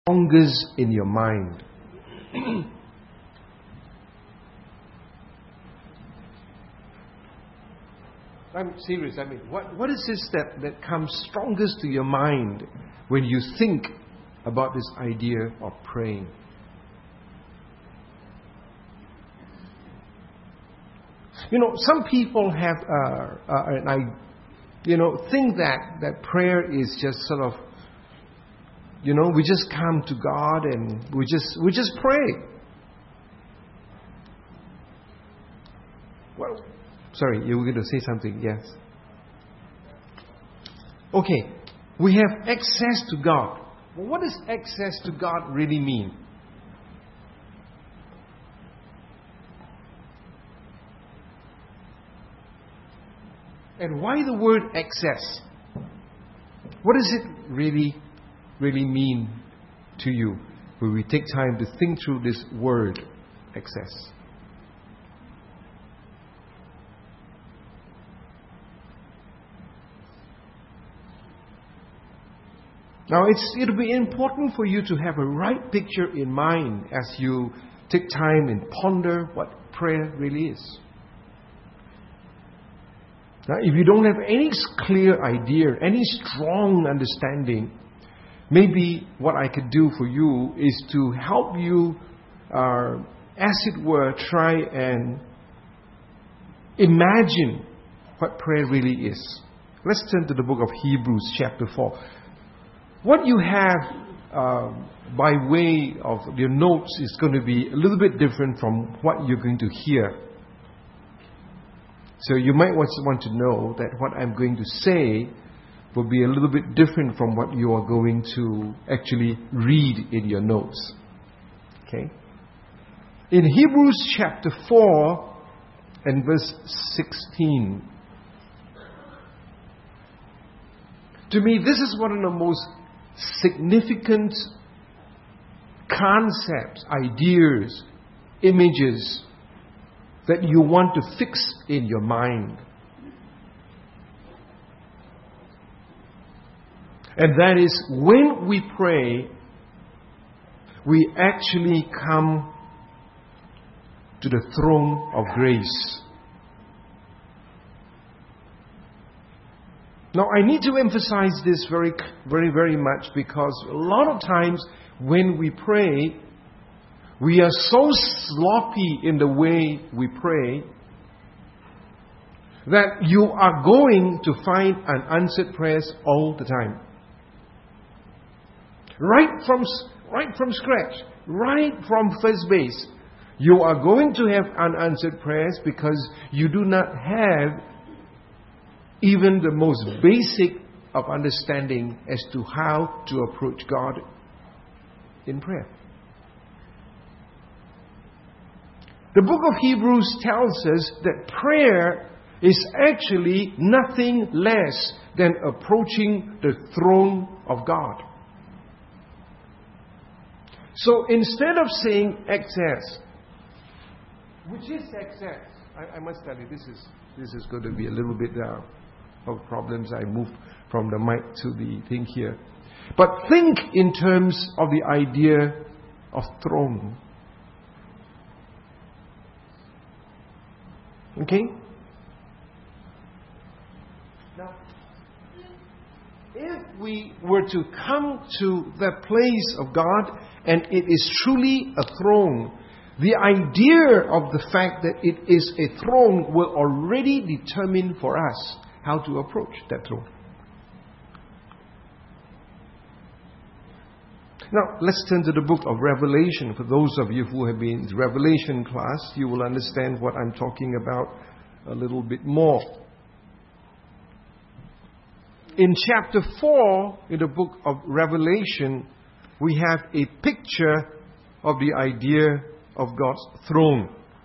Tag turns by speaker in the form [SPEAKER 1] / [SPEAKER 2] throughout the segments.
[SPEAKER 1] strongest in your mind? I'm serious. I mean, what is this that comes strongest to your mind when you think about this idea of praying? Some people have think that prayer is just sort of, we just come to God and we just pray. Well, sorry, you were going to say something. Yes. Okay, we have access to God. Well, what does access to God really mean? And why the word access? What does it really mean to you when we take time to think through this word, access? Now, it'll be important for you to have a right picture in mind as you take time and ponder what prayer really is. Now, if you don't have any clear idea, any strong understanding, maybe what I could do for you is to help you, as it were, try and imagine what prayer really is. Let's turn to the book of Hebrews chapter 4. What you have by way of your notes is going to be a little bit different from what you're going to hear. So you might want to know that what I'm going to say will be a little bit different from what you are going to actually read in your notes. Okay? In Hebrews chapter 4 and verse 16, to me this is one of the most significant concepts, ideas, images that you want to fix in your mind. And that is, when we pray, we actually come to the throne of grace. Now, I need to emphasize this very, very, very much, because a lot of times when we pray, we are so sloppy in the way we pray that you are going to find unanswered prayers all the time. Right from scratch, right from first base, you are going to have unanswered prayers because you do not have even the most basic of understanding as to how to approach God in prayer. The book of Hebrews tells us that prayer is actually nothing less than approaching the throne of God. So instead of saying access, which is access, I must tell you, this is going to be a little bit of problems. I moved from the mic to the thing here. But think in terms of the idea of throne. Okay? Now, if we were to come to the place of God and it is truly a throne, the idea of the fact that it is a throne will already determine for us how to approach that throne. Now, let's turn to the book of Revelation. For those of you who have been in Revelation class, you will understand what I'm talking about a little bit more. In chapter 4, in the book of Revelation, we have a picture of the idea of God's throne.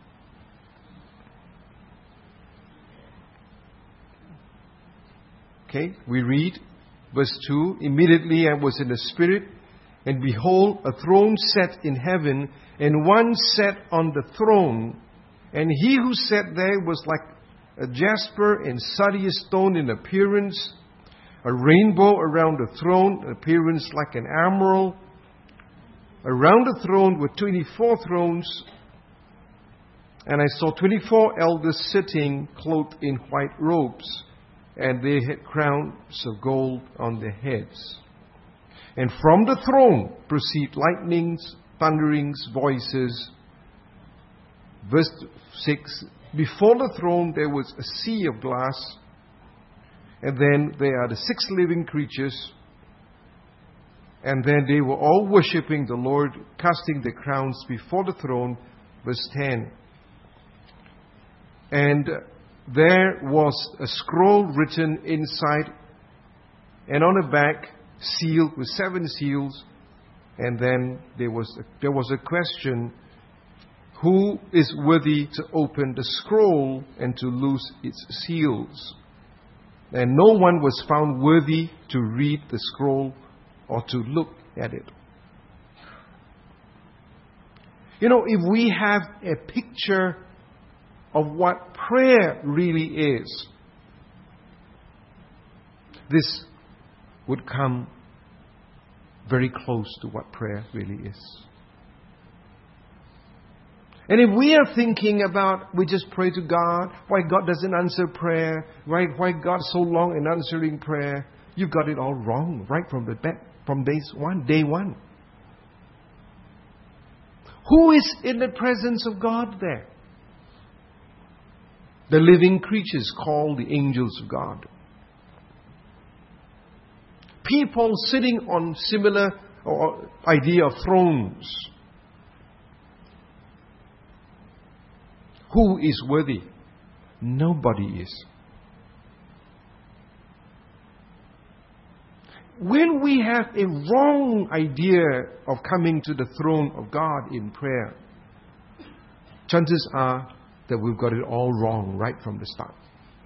[SPEAKER 1] Okay, we read verse 2, "Immediately I was in the Spirit, and behold, a throne set in heaven, and one sat on the throne. And he who sat there was like a jasper and sardius stone in appearance, a rainbow around the throne, appearance like an emerald. around the throne were 24 thrones, and I saw 24 elders sitting, clothed in white robes, and they had crowns of gold on their heads. And from the throne proceed lightnings, thunderings, voices. Verse 6, before the throne there was a sea of glass, and then there are the 6 living creatures, and then they were all worshipping the Lord, casting their crowns before the throne. Verse 10. And there was a scroll written inside, and on the back, sealed with 7 seals. And then there was a question, who is worthy to open the scroll and to loose its seals? And no one was found worthy to read the scroll or to look at it. You know, if we have a picture of what prayer really is, this would come very close to what prayer really is. And if we are thinking about, we just pray to God, why God doesn't answer prayer, right? Why God's so long in answering prayer, you've got it all wrong right from day one. Who is in the presence of God there? The living creatures called the angels of God. People sitting on similar idea of thrones. Who is worthy? Nobody is. When we have a wrong idea of coming to the throne of God in prayer, chances are that we've got it all wrong right from the start.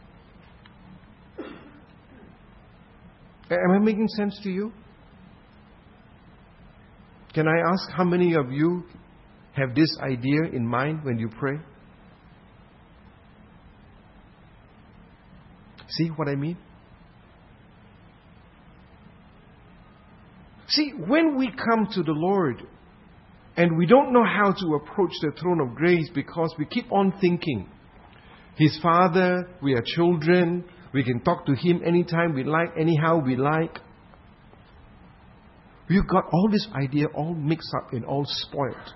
[SPEAKER 1] Am I making sense to you? Can I ask how many of you have this idea in mind when you pray? See what I mean? See, when we come to the Lord and we don't know how to approach the throne of grace because we keep on thinking, His Father, we are children, we can talk to Him anytime we like, anyhow we like. We've got all this idea all mixed up and all spoiled.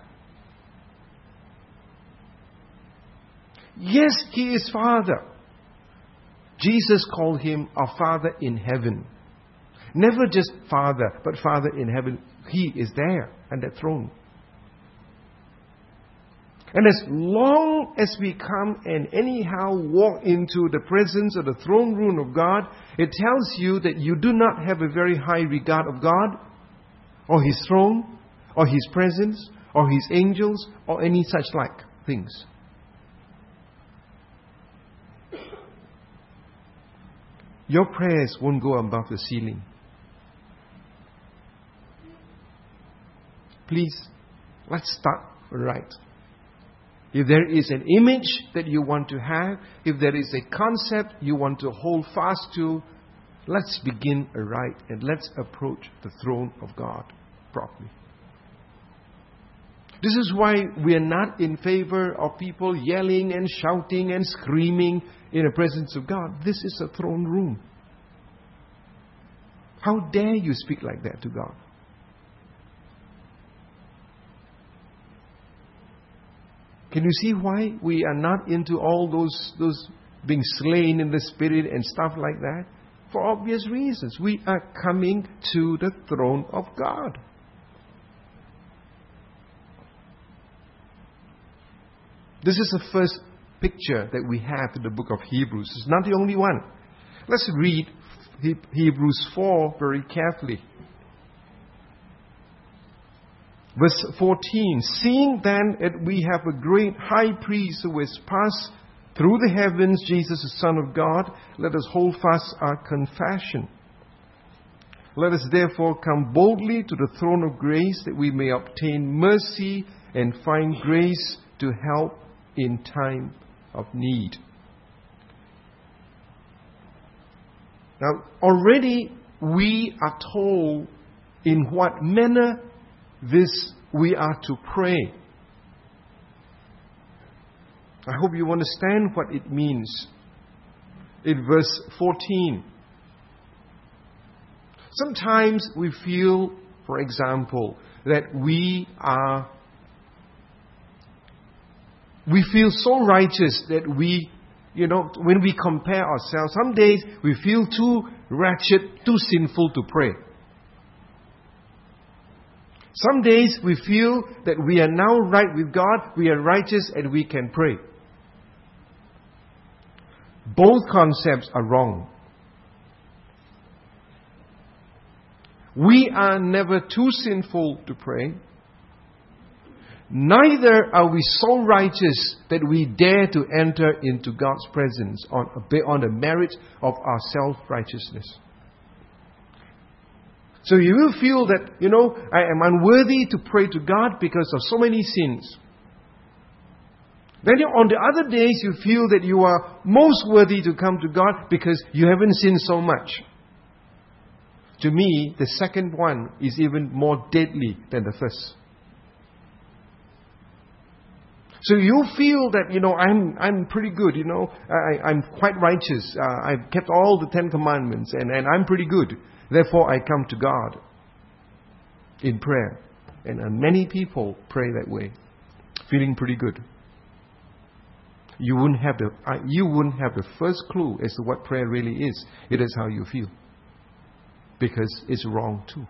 [SPEAKER 1] Yes, He is Father. Jesus called Him our Father in heaven. Never just Father, but Father in heaven. He is there on that throne. And as long as we come and anyhow walk into the presence of the throne room of God, it tells you that you do not have a very high regard of God, or His throne, or His presence, or His angels, or any such like things. Your prayers won't go above the ceiling. Please, let's start right. If there is an image that you want to have, if there is a concept you want to hold fast to, let's begin right and let's approach the throne of God properly. This is why we are not in favor of people yelling and shouting and screaming in the presence of God. This is a throne room. How dare you speak like that to God? Can you see why we are not into all those being slain in the Spirit and stuff like that? For obvious reasons. We are coming to the throne of God. This is the first picture that we have in the book of Hebrews. It's not the only one. Let's read Hebrews 4 very carefully. Verse 14, seeing then that we have a great high priest who has passed through the heavens, Jesus the Son of God, let us hold fast our confession. Let us therefore come boldly to the throne of grace that we may obtain mercy and find grace to help in time of need. Now, already we are told in what manner this we are to pray. I hope you understand what it means. In verse 14, sometimes we feel, for example, that we feel so righteous that when we compare ourselves, some days we feel too wretched, too sinful to pray. Some days we feel that we are now right with God, we are righteous and we can pray. Both concepts are wrong. We are never too sinful to pray. Neither are we so righteous that we dare to enter into God's presence on the merit of our self-righteousness. So you will feel that, I am unworthy to pray to God because of so many sins. Then on the other days you feel that you are most worthy to come to God because you haven't sinned so much. To me, the second one is even more deadly than the first. So you feel that, I'm pretty good, I'm quite righteous. I've kept all the 10 commandments and I'm pretty good. Therefore, I come to God in prayer. And many people pray that way, feeling pretty good. You wouldn't have the first clue as to what prayer really is. It is how you feel. Because it's wrong too.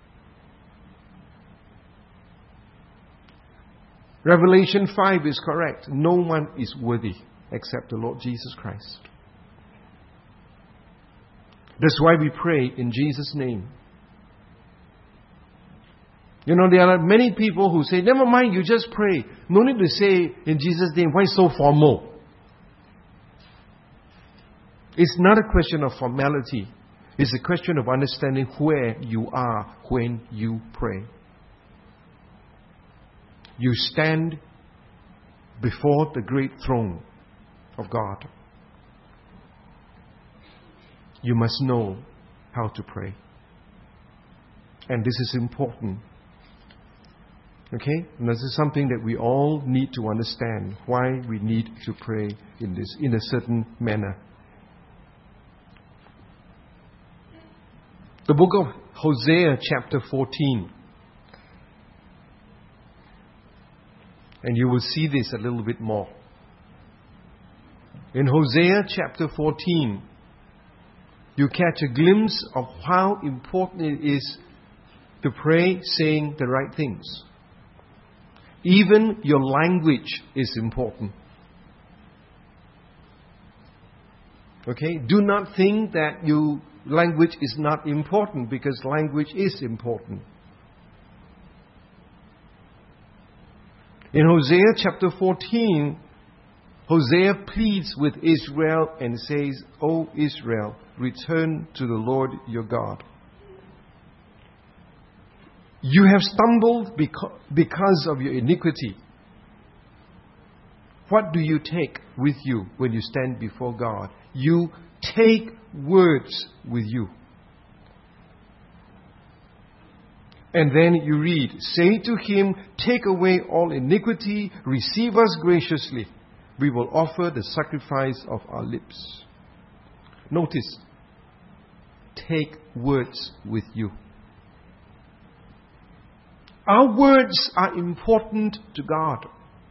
[SPEAKER 1] Revelation 5 is correct. No one is worthy except the Lord Jesus Christ. That's why we pray in Jesus' name. There are many people who say, never mind, you just pray. No need to say in Jesus' name. Why so formal? It's not a question of formality. It's a question of understanding where you are when you pray. You stand before the great throne of God. You must know how to pray. And this is important. Okay? And this is something that we all need to understand, why we need to pray in a certain manner. The book of Hosea chapter 14. And you will see this a little bit more. In Hosea chapter 14, you catch a glimpse of how important it is to pray saying the right things. Even your language is important. Okay? Do not think that your language is not important, because language is important. In Hosea chapter 14, Hosea pleads with Israel and says, O Israel, return to the Lord your God. You have stumbled because of your iniquity. What do you take with you when you stand before God? You take words with you. And then you read, say to him, take away all iniquity, receive us graciously. We will offer the sacrifice of our lips. Notice, take words with you. Our words are important to God.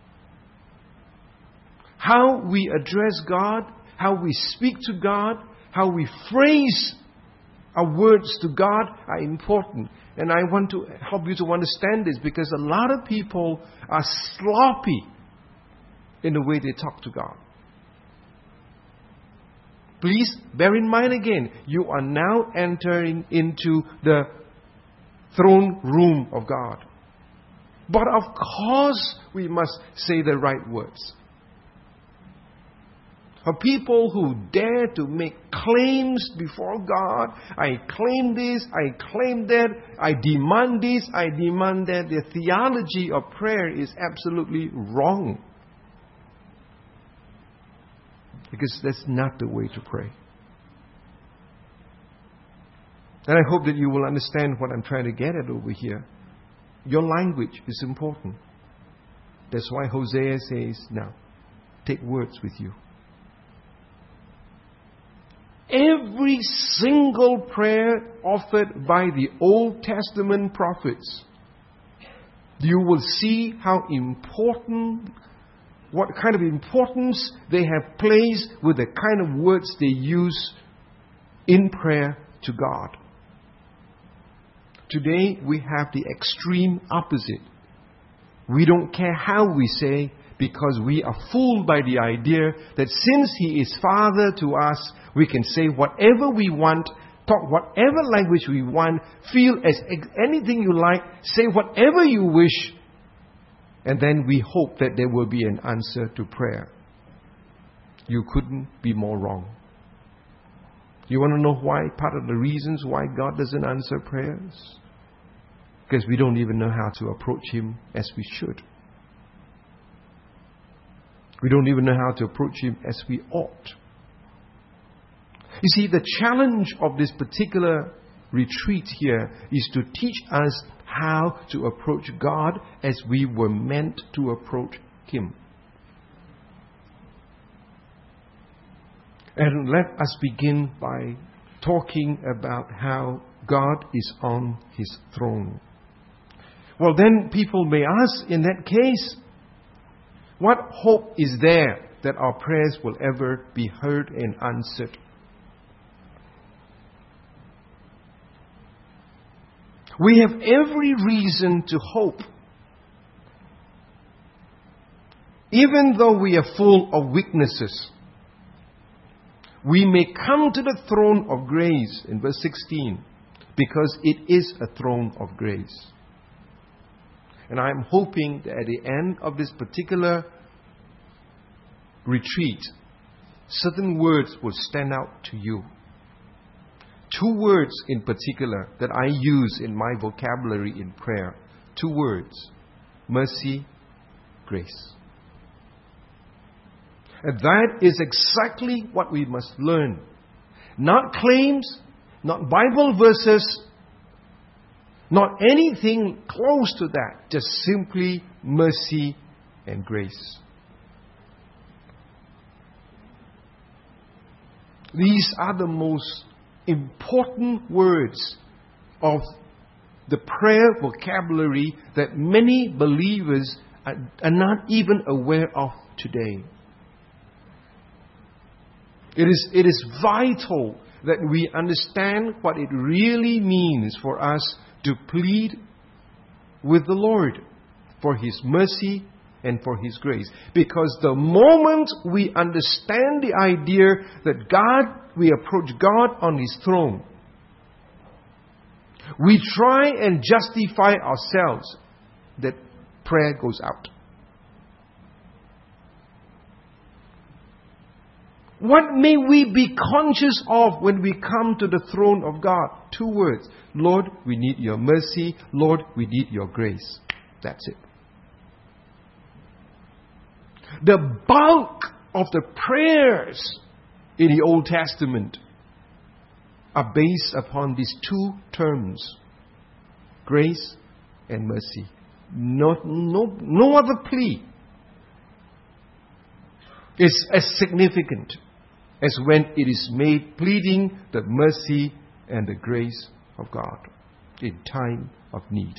[SPEAKER 1] How we address God, how we speak to God, how we phrase our words to God are important. And I want to help you to understand this, because a lot of people are sloppy in the way they talk to God. Please bear in mind again, you are now entering into the throne room of God. But of course, we must say the right words. For people who dare to make claims before God, I claim this, I claim that, I demand this, I demand that, their theology of prayer is absolutely wrong. Because that's not the way to pray. And I hope that you will understand what I'm trying to get at over here. Your language is important. That's why Hosea says, now, take words with you. Every single prayer offered by the Old Testament prophets, you will see how important, what kind of importance they have placed with the kind of words they use in prayer to God. Today we have the extreme opposite. We don't care how we say, because we are fooled by the idea that since He is Father to us, we can say whatever we want, talk whatever language we want, feel as anything you like, say whatever you wish, and then we hope that there will be an answer to prayer. You couldn't be more wrong. You want to know why? Part of the reasons why God doesn't answer prayers? Because we don't even know how to approach Him as we should. We don't even know how to approach Him as we ought. You see, the challenge of this particular retreat here is to teach us how to approach God as we were meant to approach Him. And let us begin by talking about how God is on His throne. Well, then people may ask, in that case, what hope is there that our prayers will ever be heard and answered? We have every reason to hope. Even though we are full of weaknesses, we may come to the throne of grace in verse 16, because it is a throne of grace. And I am hoping that at the end of this particular retreat, certain words will stand out to you. 2 words in particular that I use in my vocabulary in prayer. 2 words: mercy, grace. And that is exactly what we must learn. Not claims, not Bible verses, not anything close to that. Just simply mercy and grace. These are the most important words of the prayer vocabulary that many believers are not even aware of today. It is vital that we understand what it really means for us to plead with the Lord for His mercy and for His grace. Because the moment we understand the idea that we approach God on His throne, we try and justify ourselves that prayer goes out. What may we be conscious of when we come to the throne of God? 2 words. Lord, we need your mercy. Lord, we need your grace. That's it. The bulk of the prayers in the Old Testament are based upon these 2 terms: grace and mercy. No other plea is as significant as when it is made pleading the mercy and the grace of God in time of need.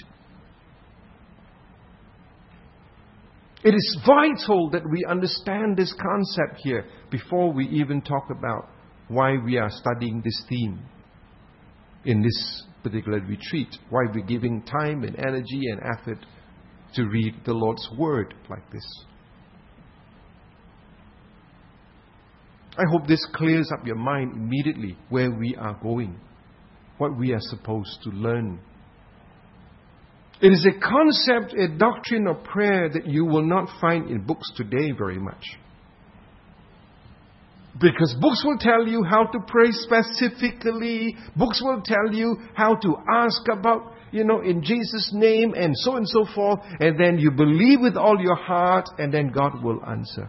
[SPEAKER 1] It is vital that we understand this concept here before we even talk about why we are studying this theme in this particular retreat, why we're giving time and energy and effort to read the Lord's Word like this. I hope this clears up your mind immediately where we are going, what we are supposed to learn. It is a concept, a doctrine of prayer that you will not find in books today very much. Because books will tell you how to pray specifically. Books will tell you how to ask about, in Jesus' name and so forth. And then you believe with all your heart and then God will answer.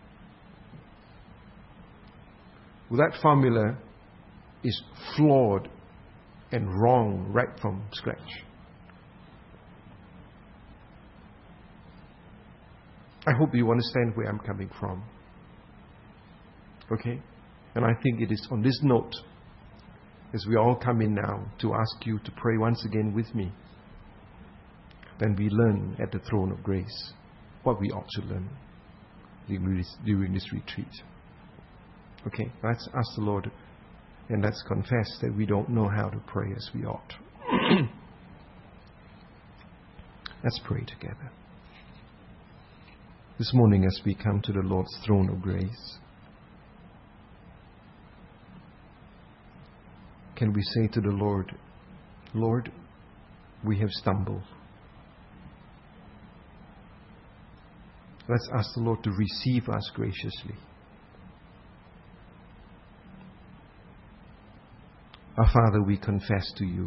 [SPEAKER 1] Well, that formula is flawed and wrong right from scratch. I hope you understand where I'm coming from. Okay? And I think it is on this note, as we all come in now, to ask you to pray once again with me. Then we learn at the throne of grace what we ought to learn during this retreat. Okay? Let's ask the Lord and let's confess that we don't know how to pray as we ought. Let's pray together. This morning as we come to the Lord's throne of grace, can we say to the Lord, Lord, we have stumbled. Let's ask the Lord to receive us graciously. Our Father, we confess to you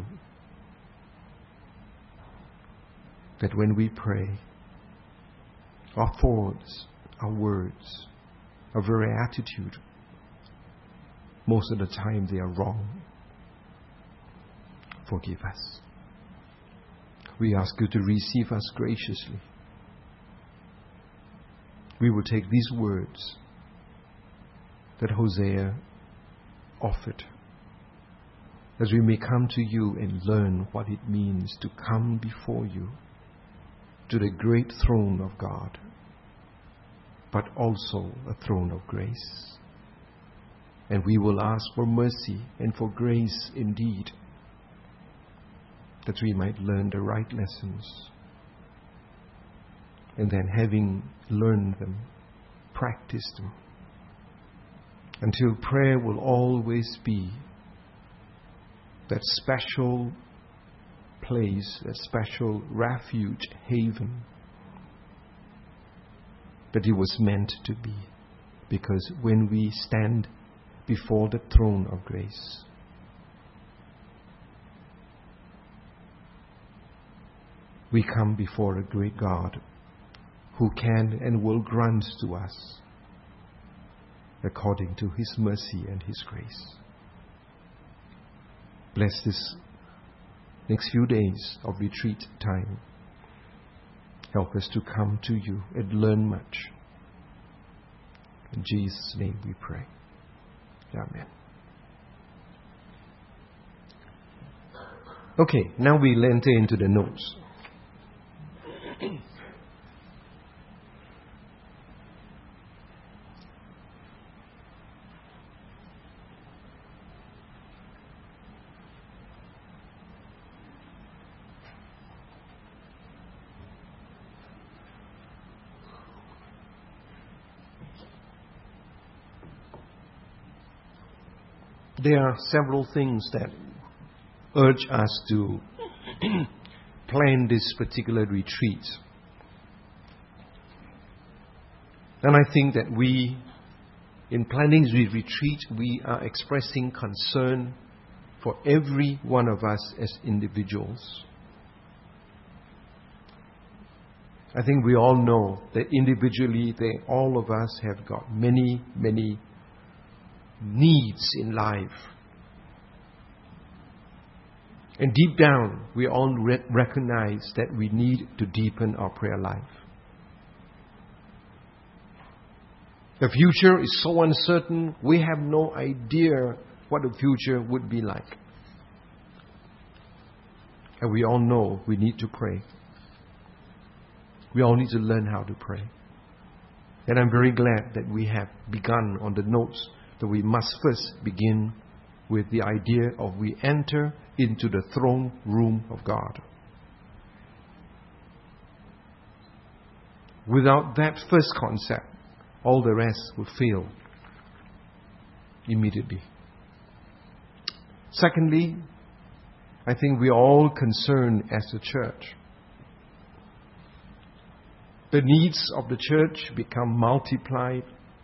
[SPEAKER 1] that when we pray, our thoughts, our words, our very attitude, most of the time they are wrong. Forgive us. We ask you to receive us graciously. We will take these words that Hosea offered, as we may come to you and learn what it means to come before you, to the great throne of God, but also a throne of grace. And we will ask for mercy and for grace indeed, that we might learn the right lessons. And then having learned them, practice them, until prayer will always be that special place, that special refuge, haven, that it was meant to be. Because when we stand before the throne of grace, we come before a great God who can and will grant to us according to His mercy and His grace. Bless this next few days of retreat time. Help us to come to you and learn much. In Jesus' name we pray. Amen. Okay, now we'll enter into the notes. There are several things that urge us to plan this particular retreat. And I think that we, in planning the retreat, we are expressing concern for every one of us as individuals. I think we all know that individually, all of us have got many, many needs in life. And deep down, we all recognize that we need to deepen our prayer life. The future is so uncertain, we have no idea what the future would be like. And we all know we need to pray. We all need to learn how to pray. And I'm very glad that we have begun on the notes that we must first begin with the idea of we enter into the throne room of God. Without that first concept, all the rest will fail immediately. Secondly, I think we are all concerned as a church. The needs of the church become multiplied.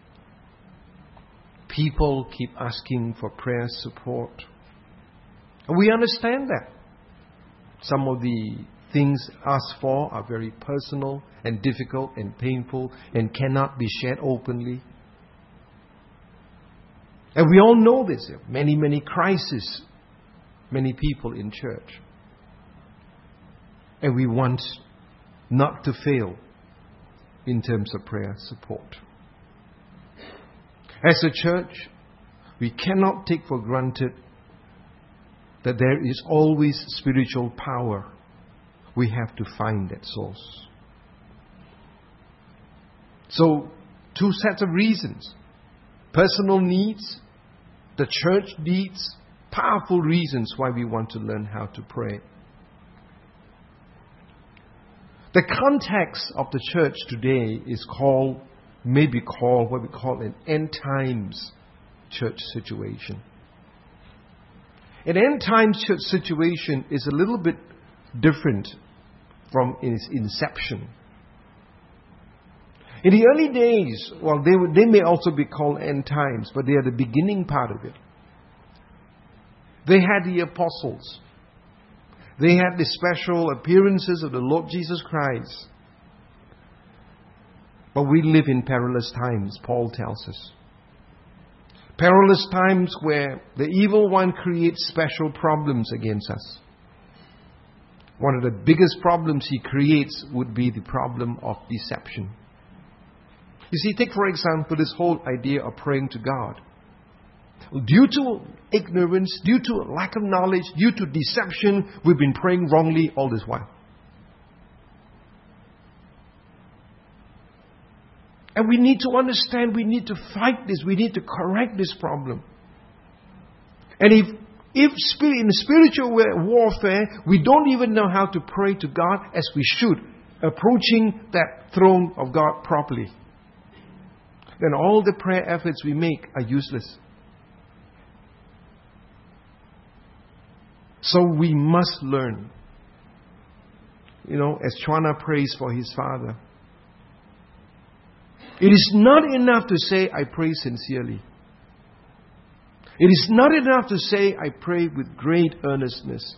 [SPEAKER 1] People keep asking for prayer support. And we understand that. Some of the things asked for are very personal and difficult and painful and cannot be shared openly. And we all know this. Many, many crises, many people in church. And we want not to fail in terms of prayer support. As a church, we cannot take for granted that there is always spiritual power. We have to find that source. So, two sets of reasons. Personal needs, the church needs, powerful reasons why we want to learn how to pray. The context of the church today is maybe called what we call an end times church situation. An end times church situation is a little bit different from its inception. In the early days, they may also be called end times, but they are the beginning part of it. They had the apostles. They had the special appearances of the Lord Jesus Christ. But we live in perilous times, Paul tells us. Perilous times where the evil one creates special problems against us. One of the biggest problems he creates would be the problem of deception. You see, take for example this whole idea of praying to God. Due to ignorance, due to lack of knowledge, due to deception, we've been praying wrongly all this while. And we need to understand, we need to fight this, we need to correct this problem. And if in spiritual warfare, we don't even know how to pray to God as we should, approaching that throne of God properly, then all the prayer efforts we make are useless. So we must learn. As Chwana prays for his father, it is not enough to say, I pray sincerely. It is not enough to say, I pray with great earnestness.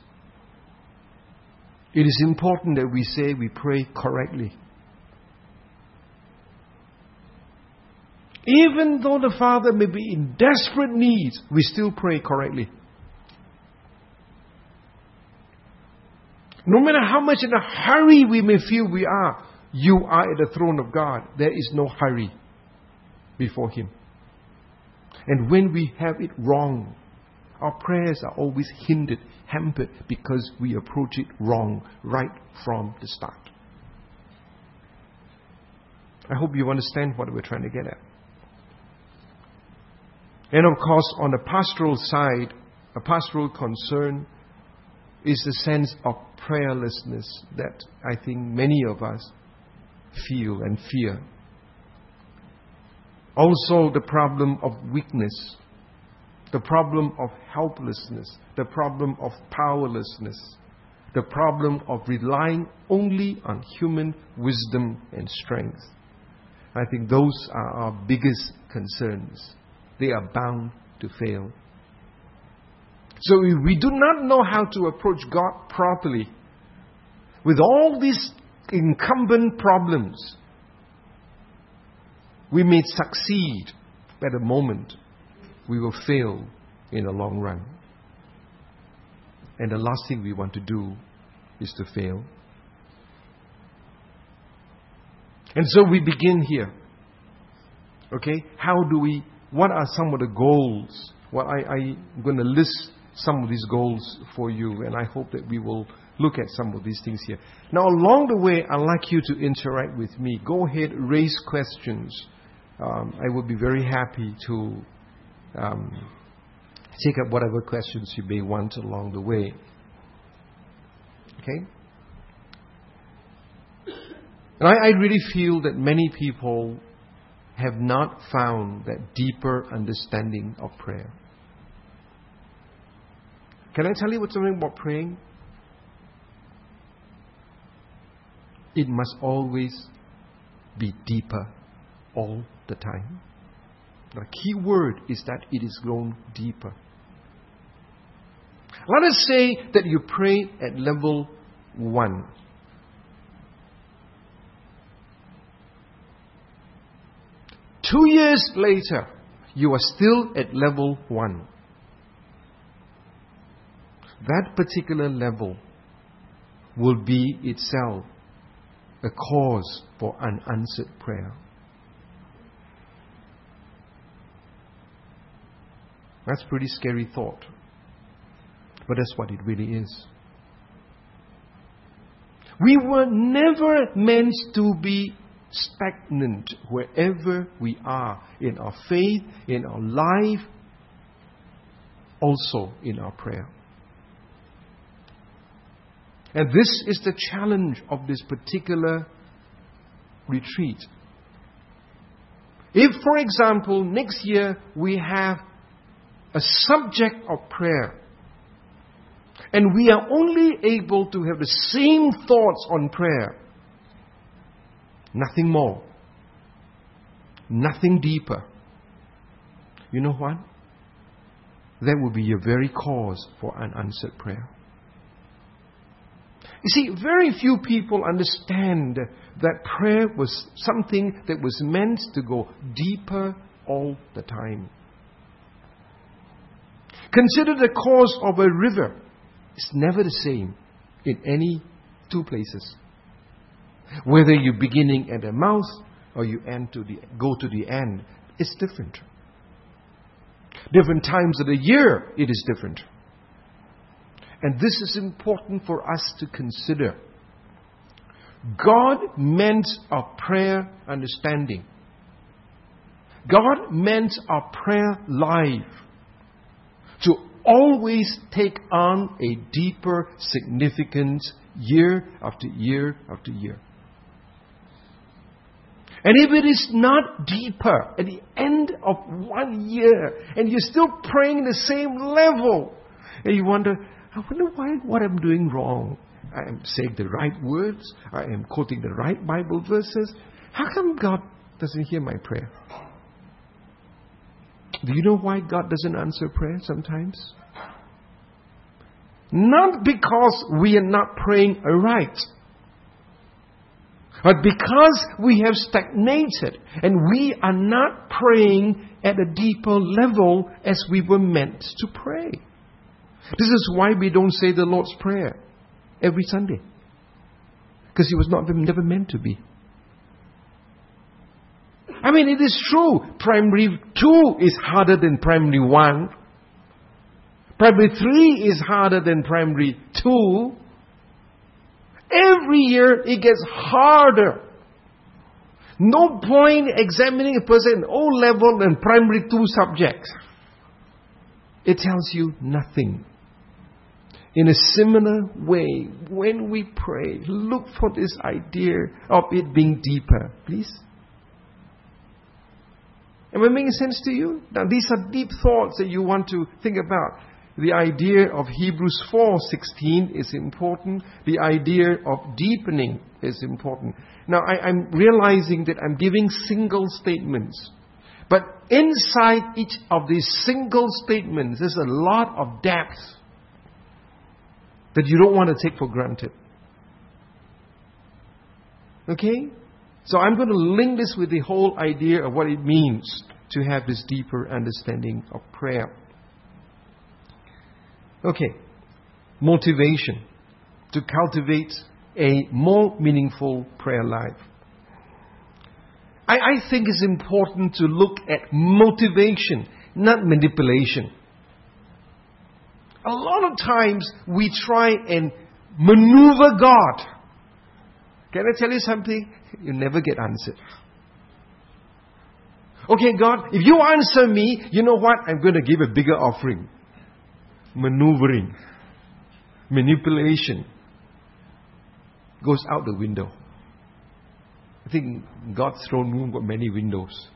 [SPEAKER 1] It is important that we say we pray correctly. Even though the father may be in desperate need, we still pray correctly. No matter how much in a hurry we may feel we are, you are at the throne of God. There is no hurry before Him. And when we have it wrong, our prayers are always hampered because we approach it wrong right from the start. I hope you understand what we're trying to get at. And of course, on the pastoral side, a pastoral concern is the sense of prayerlessness that I think many of us feel and fear. Also the problem of weakness, the problem of helplessness, the problem of powerlessness, the problem of relying only on human wisdom and strength. I think those are our biggest concerns. They are bound to fail. So if we do not know how to approach God properly, with all these incumbent problems, we may succeed, but at the moment we will fail in the long run. And the last thing we want to do is to fail. And so we begin here. Okay? What are some of the goals? Well, I'm going to list some of these goals for you, and I hope that we will look at some of these things here. Now, along the way, I'd like you to interact with me. Go ahead, raise questions. I will be very happy to take up whatever questions you may want along the way. Okay? And I really feel that many people have not found that deeper understanding of prayer. Can I tell you something about praying? It must always be deeper all the time. The key word is that it is grown deeper. Let us say that you pray at level 1. Two years later, you are still at level 1. That particular level will be itself a cause for unanswered prayer. That's a pretty scary thought. But that's what it really is. We were never meant to be stagnant wherever we are in our faith, in our life, also in our prayer. And this is the challenge of this particular retreat. If, for example, next year we have a subject of prayer, and we are only able to have the same thoughts on prayer, nothing more, nothing deeper, you know what? That will be your very cause for unanswered prayer. You see, very few people understand that prayer was something that was meant to go deeper all the time. Consider the course of a river. It's never the same in any two places. Whether you're beginning at the mouth or you go to the end, it's different. Different times of the year, it is different. And this is important for us to consider. God meant our prayer understanding. God meant our prayer life to always take on a deeper significance year after year after year. And if it is not deeper at the end of 1 year, and you're still praying the same level, and you wonder why, what I'm doing wrong. I am saying the right words. I am quoting the right Bible verses. How come God doesn't hear my prayer? Do you know why God doesn't answer prayer sometimes? Not because we are not praying aright, but because we have stagnated and we are not praying at a deeper level as we were meant to pray. This is why we don't say the Lord's Prayer every Sunday. Because it was never meant to be. I mean, it is true. Primary 2 is harder than primary 1. Primary 3 is harder than primary 2. Every year it gets harder. No point examining a person in O-level and primary 2 subjects. It tells you nothing. In a similar way, when we pray, look for this idea of it being deeper, please. Am I making sense to you? Now, these are deep thoughts that you want to think about. The idea of Hebrews 4:16 is important. The idea of deepening is important. Now, I'm realizing that I'm giving single statements. But inside each of these single statements, there's a lot of depth that you don't want to take for granted. Okay? So I'm going to link this with the whole idea of what it means to have this deeper understanding of prayer. Okay. Motivation to cultivate a more meaningful prayer life. I think it's important to look at motivation, not manipulation. A lot of times we try and maneuver God. Can I tell you something? You never get answered. Okay, God, if you answer me, you know what? I'm going to give a bigger offering. Maneuvering. Manipulation. Goes out the window. I think God's throne room got many windows.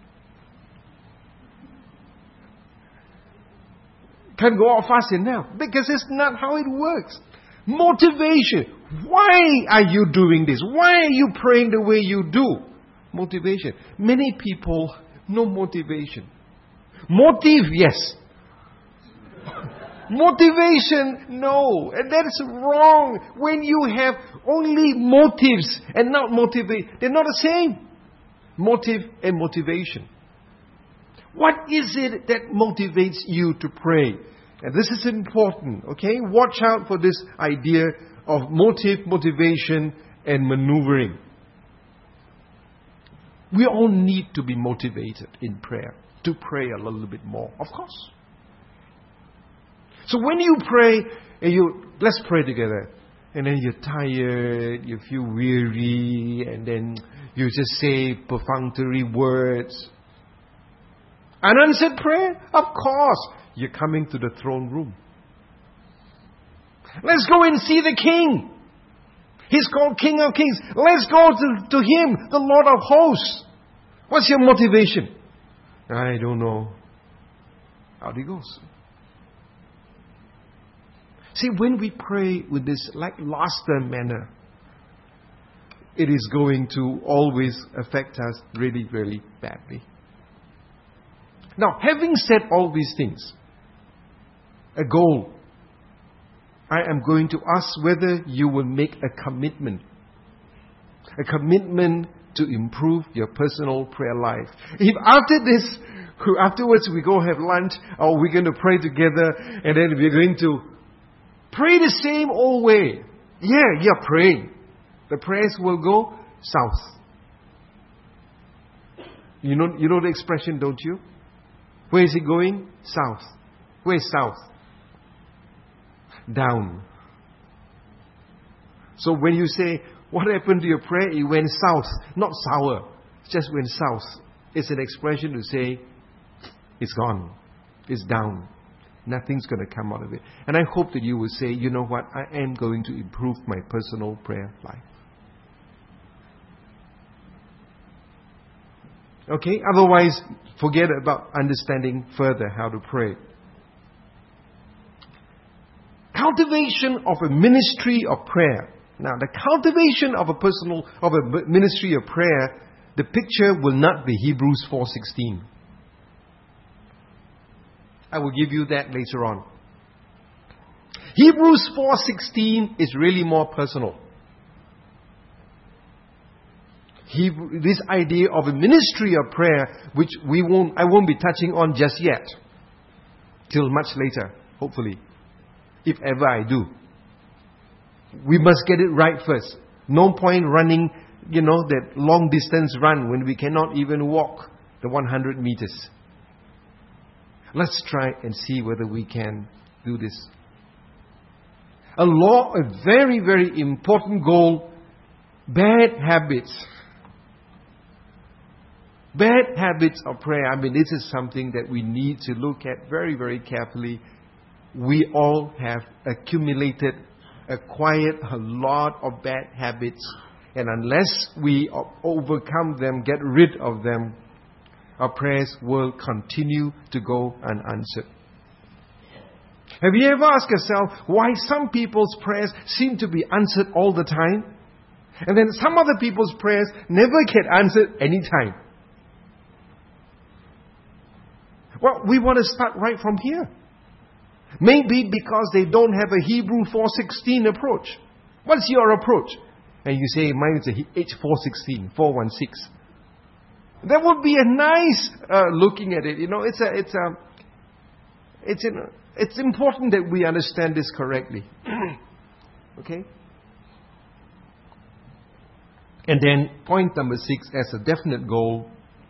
[SPEAKER 1] Can't go out fast enough because it's not how it works. Motivation. Why are you doing this? Why are you praying the way you do? Motivation. Many people, no motivation. Motive, yes. Motivation, no. And that's wrong. When you have only motives and not motivate, they're not the same. Motive and motivation. What is it that motivates you to pray? And this is important, okay? Watch out for this idea of motive, motivation, and maneuvering. We all need to be motivated in prayer, to pray a little bit more, of course. So when you pray, let's pray together. And then you're tired, you feel weary, and then you just say perfunctory words. Unanswered prayer? Of course, you're coming to the throne room. Let's go and see the King. He's called King of Kings. Let's go to Him, the Lord of hosts. What's your motivation? I don't know. Out He goes. See, when we pray with this lackluster manner, it is going to always affect us really, really badly. Now, having said all these things, a goal, I am going to ask whether you will make a commitment to improve your personal prayer life. If afterwards we go have lunch, or we're going to pray together, and then we're going to pray the same old way. Yeah, you're praying. The prayers will go south. You know the expression, don't you? Where is it going? South. Where is south? Down. So when you say, what happened to your prayer? It went south. Not sour. It just went south. It's an expression to say, it's gone. It's down. Nothing's going to come out of it. And I hope that you will say, you know what? I am going to improve my personal prayer life. Okay? Otherwise, forget about understanding further how to pray. Cultivation of a ministry of prayer. Now, the cultivation of a ministry of prayer, the picture will not be Hebrews 4:16. I will give you that later on. Hebrews 4:16 is really more personal. This idea of a ministry of prayer, which I won't be touching on just yet, till much later, hopefully, if ever I do. We must get it right first. No point running, that long distance run when we cannot even walk the 100 meters. Let's try and see whether we can do this. A very, very important goal, bad habits. Bad habits of prayer. This is something that we need to look at very, very carefully. We all have acquired a lot of bad habits. And unless we overcome them, get rid of them, our prayers will continue to go unanswered. Have you ever asked yourself why some people's prayers seem to be answered all the time, and then some other people's prayers never get answered any time? Well, we want to start right from here. Maybe because they don't have a Hebrew 4:16 approach. What's your approach? And you say, mine is a H4:16, 4:16. That would be a nice looking at it. It's important that we understand this correctly. Okay? And then point number 6, as a definite goal,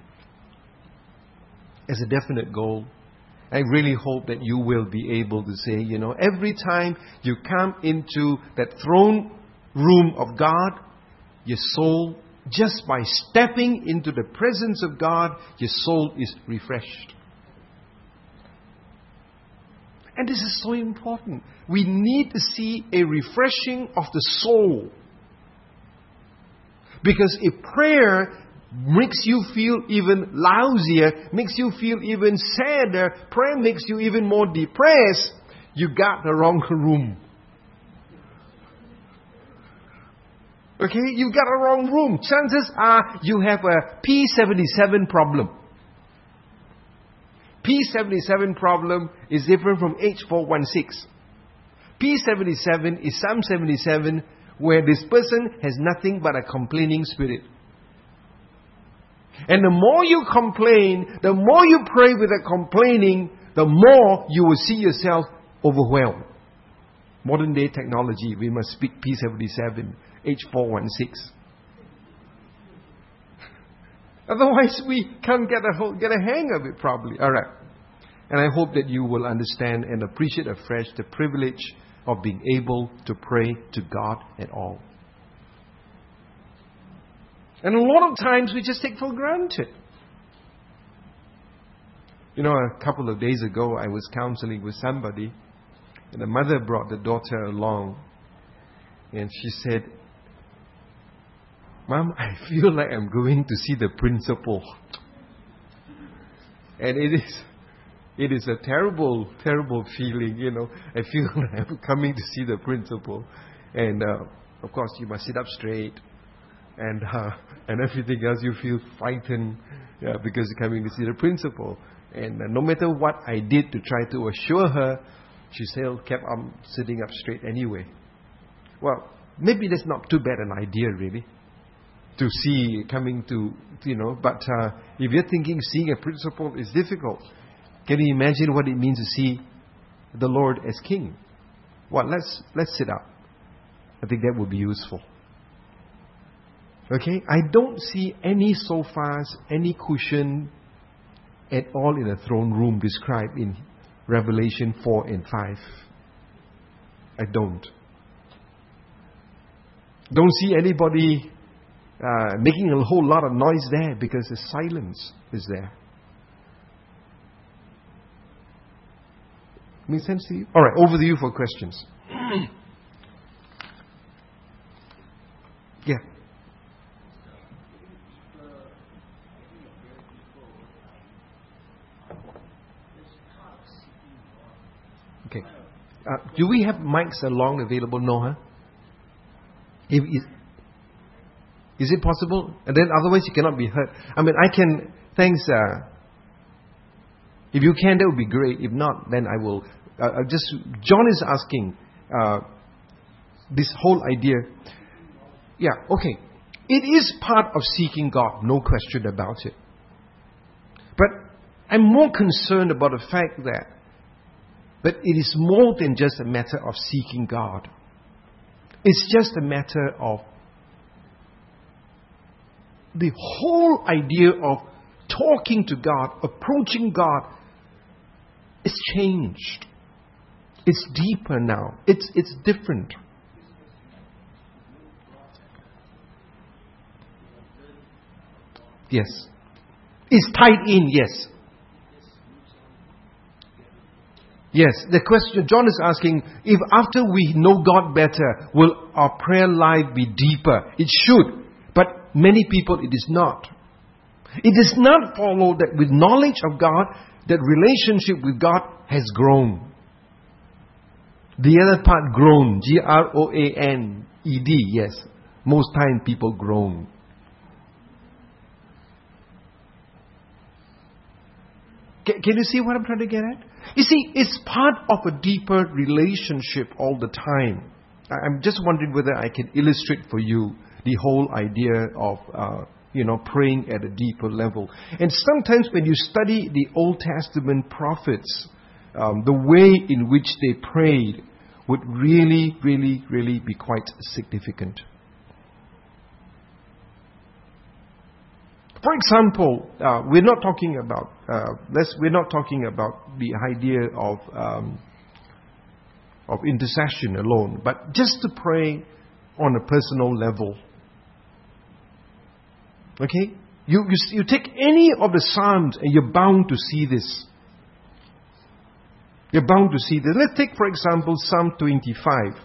[SPEAKER 1] I really hope that you will be able to say, every time you come into that throne room of God, your soul, just by stepping into the presence of God, your soul is refreshed. And this is so important. We need to see a refreshing of the soul. Because if prayer makes you feel even lousier, makes you feel even sadder, prayer makes you even more depressed, you got the wrong room. Okay, you got a wrong room. Chances are you have a P77 problem. P77 problem is different from H416. P77 is Psalm 77, where this person has nothing but a complaining spirit. And the more you complain, the more you pray with a complaining, the more you will see yourself overwhelmed. Modern day technology, we must speak P77, H416. Otherwise, we can't get a hang of it properly. All right. And I hope that you will understand and appreciate afresh the privilege of being able to pray to God at all. And a lot of times we just take for granted. You know, a couple of days ago, I was counseling with somebody, and the mother brought the daughter along, and she said, "Mom, I feel like I'm going to see the principal." And it is a terrible, terrible feeling, you know. I feel like I'm coming to see the principal. And, of course, you must sit up straight. And everything else, you feel frightened because you're coming to see the principal. And no matter what I did to try to assure her, she still kept on sitting up straight anyway. Well, maybe that's not too bad an idea, really, to see coming to, you know. But if you're thinking seeing a principal is difficult, can you imagine what it means to see the Lord as King? Well, let's sit up. I think that would be useful. Okay? I don't see any sofas, any cushion at all in a throne room described in Revelation 4 and 5. I don't. Don't see anybody making a whole lot of noise there because the silence is there. Make sense to you? All right, over to you for questions. Yeah. Okay. Do we have mics along available? No, huh? Is it possible? And then otherwise you cannot be heard. I mean, I can... Thanks. If you can, that would be great. If not, then I will... John is asking this whole idea. Yeah, okay. It is part of seeking God, no question about it. But I'm more concerned about the fact that it is more than just a matter of seeking God. It's just a matter of the whole idea of talking to God, approaching God, is changed. It's deeper now. It's different. Yes. It's tied in, yes. Yes, the question John is asking, if after we know God better, will our prayer life be deeper? It should. But many people, it is not. It does not follow that with knowledge of God, that relationship with God has grown. The other part, groan. Groaned. Yes. Most time people groan. Can you see what I'm trying to get at? You see, it's part of a deeper relationship all the time. I'm just wondering whether I can illustrate for you the whole idea of, praying at a deeper level. And sometimes when you study the Old Testament prophets, the way in which they prayed would really, really, really be quite significant. For example, we're not talking about the idea of intercession alone, but just to pray on a personal level. Okay, you take any of the Psalms and you're bound to see this. You're bound to see this. Let's take, for example, Psalm 25.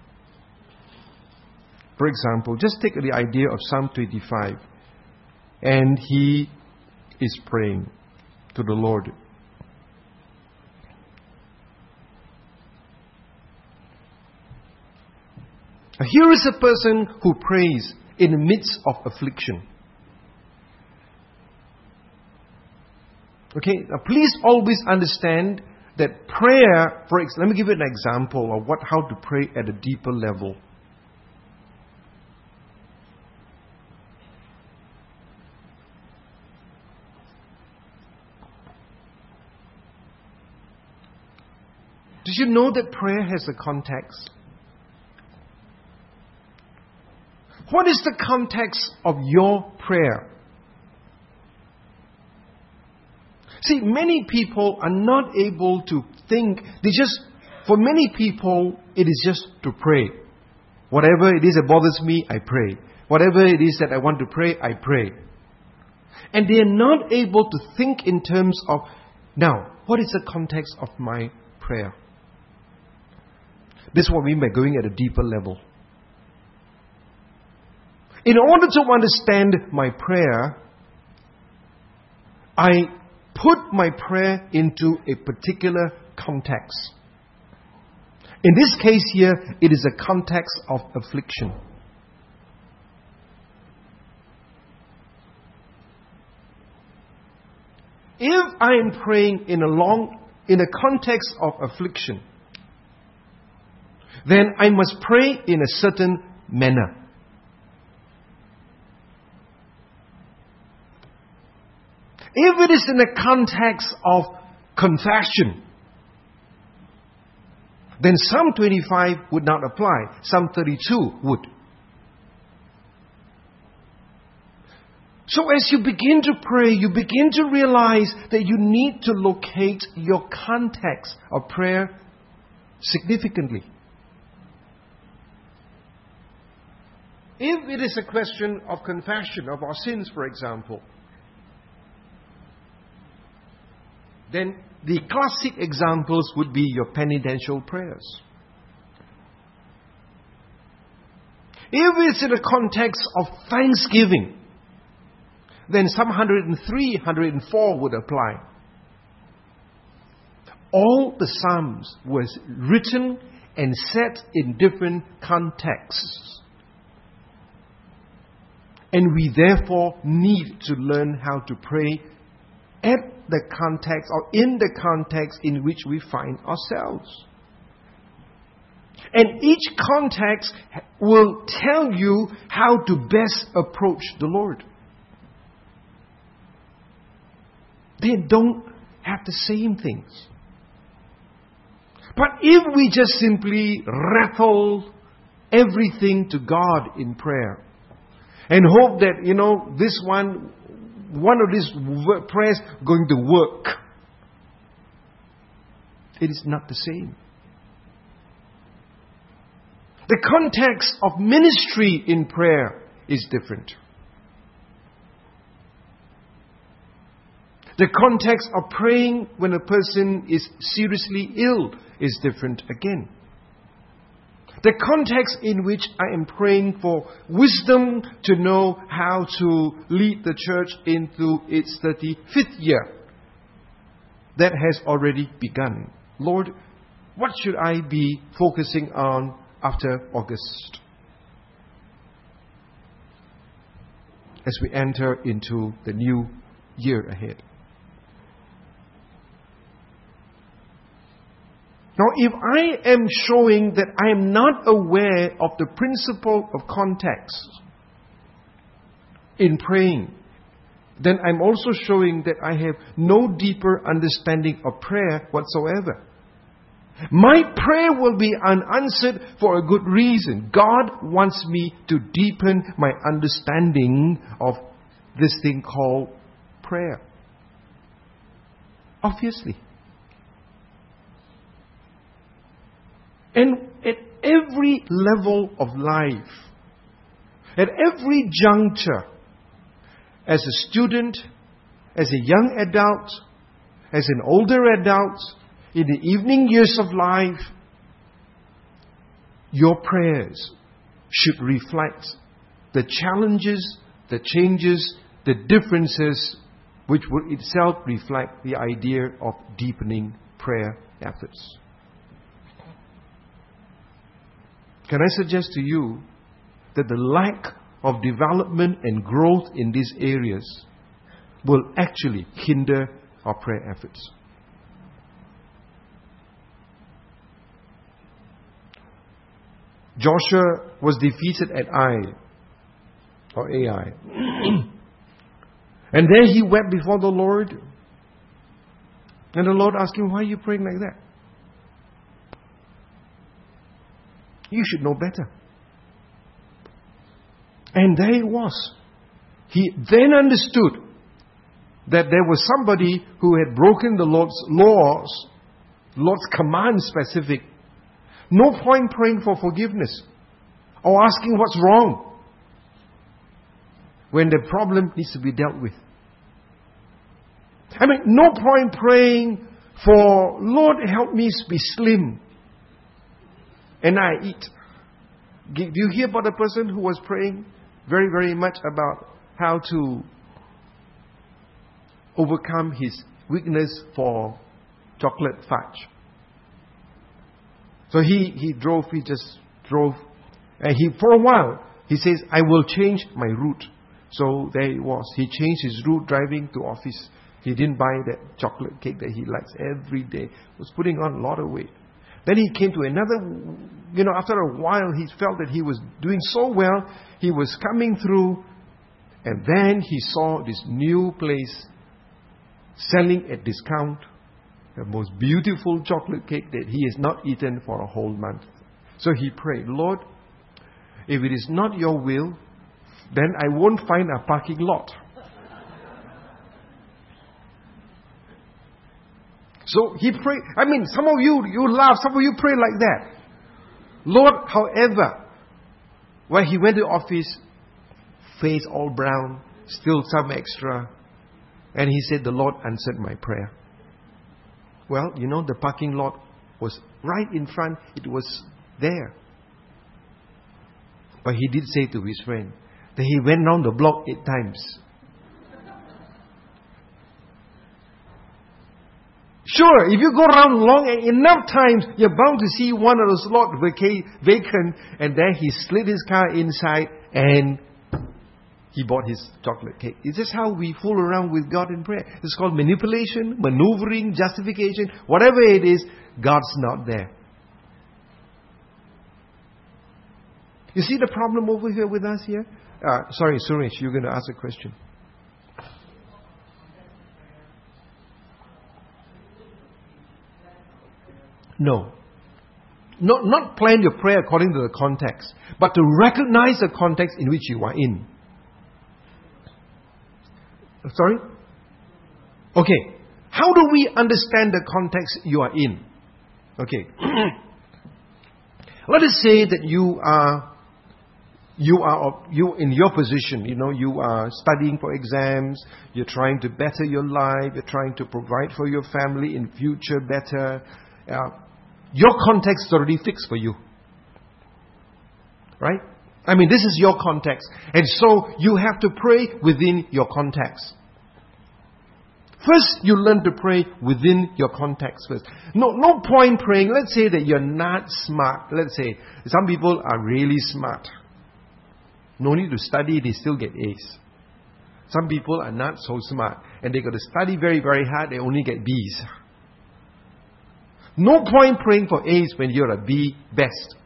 [SPEAKER 1] For example, just take the idea of Psalm 25. And he is praying to the Lord. Here is a person who prays in the midst of affliction. Okay, now please always understand that prayer, let me give you an example of how to pray at a deeper level. Did you know that prayer has a context? What is the context of your prayer? See, many people are not able to think. For many people, it is just to pray. Whatever it is that bothers me, I pray. Whatever it is that I want to pray, I pray. And they are not able to think in terms of, now, what is the context of my prayer? This is what we mean by going at a deeper level. In order to understand my prayer, I put my prayer into a particular context. In this case here, it is a context of affliction. If I am praying in a context of affliction, then I must pray in a certain manner. If it is in the context of confession, then Psalm 25 would not apply. Psalm 32 would. So as you begin to pray, you begin to realize that you need to locate your context of prayer significantly. If it is a question of confession of our sins, for example, then the classic examples would be your penitential prayers. If it's in the context of thanksgiving, then Psalm 103, 104 would apply. All the Psalms were written and set in different contexts. And we therefore need to learn how to pray at the context or in the context in which we find ourselves. And each context will tell you how to best approach the Lord. They don't have the same things. But if we just simply rattle everything to God in prayer and hope that, this one of these prayers going to work, it is not the same. The context of ministry in prayer is different. The context of praying when a person is seriously ill is different again. The context in which I am praying for wisdom to know how to lead the church into its 35th year, that has already begun. Lord, what should I be focusing on after August? As we enter into the new year ahead. Now, if I am showing that I am not aware of the principle of context in praying, then I'm also showing that I have no deeper understanding of prayer whatsoever. My prayer will be unanswered for a good reason. God wants me to deepen my understanding of this thing called prayer. Obviously. And at every level of life, at every juncture, as a student, as a young adult, as an older adult, in the evening years of life, your prayers should reflect the challenges, the changes, the differences, which would itself reflect the idea of deepening prayer efforts. Can I suggest to you that the lack of development and growth in these areas will actually hinder our prayer efforts? Joshua was defeated at Ai. And there he wept before the Lord. And the Lord asked him, why are you praying like that? You should know better. And there it was. He then understood that there was somebody who had broken the Lord's laws, Lord's command specific. No point praying for forgiveness or asking what's wrong when the problem needs to be dealt with. I mean, no point praying for, Lord, help me be slim and I eat. Do you hear about the person who was praying very, very much about how to overcome his weakness for chocolate fudge? So he just drove. And for a while, he says, I will change my route. So there it was. He changed his route driving to office. He didn't buy that chocolate cake that he likes every day. He was putting on a lot of weight. Then he came to another, after a while, he felt that he was doing so well. He was coming through. And then he saw this new place selling at discount the most beautiful chocolate cake that he has not eaten for a whole month. So he prayed, Lord, if it is not your will, then I won't find a parking lot. So he prayed. I mean, some of you laugh, some of you pray like that. Lord, however, when he went to office, face all brown, still some extra, and he said, the Lord answered my prayer. Well, the parking lot was right in front. It was there. But he did say to his friend that he went round the block 8 times. Sure, if you go around long enough times, you're bound to see one of those slots vacant, and then he slid his car inside and he bought his chocolate cake. Is this how we fool around with God in prayer? It's called manipulation, maneuvering, justification. Whatever it is, God's not there. You see the problem over here with us here? Sorry, Suresh, you're going to ask a question. No. Not plan your prayer according to the context, but to recognize the context in which you are in. Sorry? Okay. How do we understand the context you are in? Okay. Let us say that you in your position, you are studying for exams, you're trying to better your life, you're trying to provide for your family in future better. Your context is already fixed for you. Right? I mean, this is your context. And so you have to pray within your context. First, you learn to pray within your context first. No point praying. Let's say that you're not smart. Let's say some people are really smart. No need to study, they still get A's. Some people are not so smart, and they got to study very, very hard, they only get B's. No point praying for A's when you're a B best.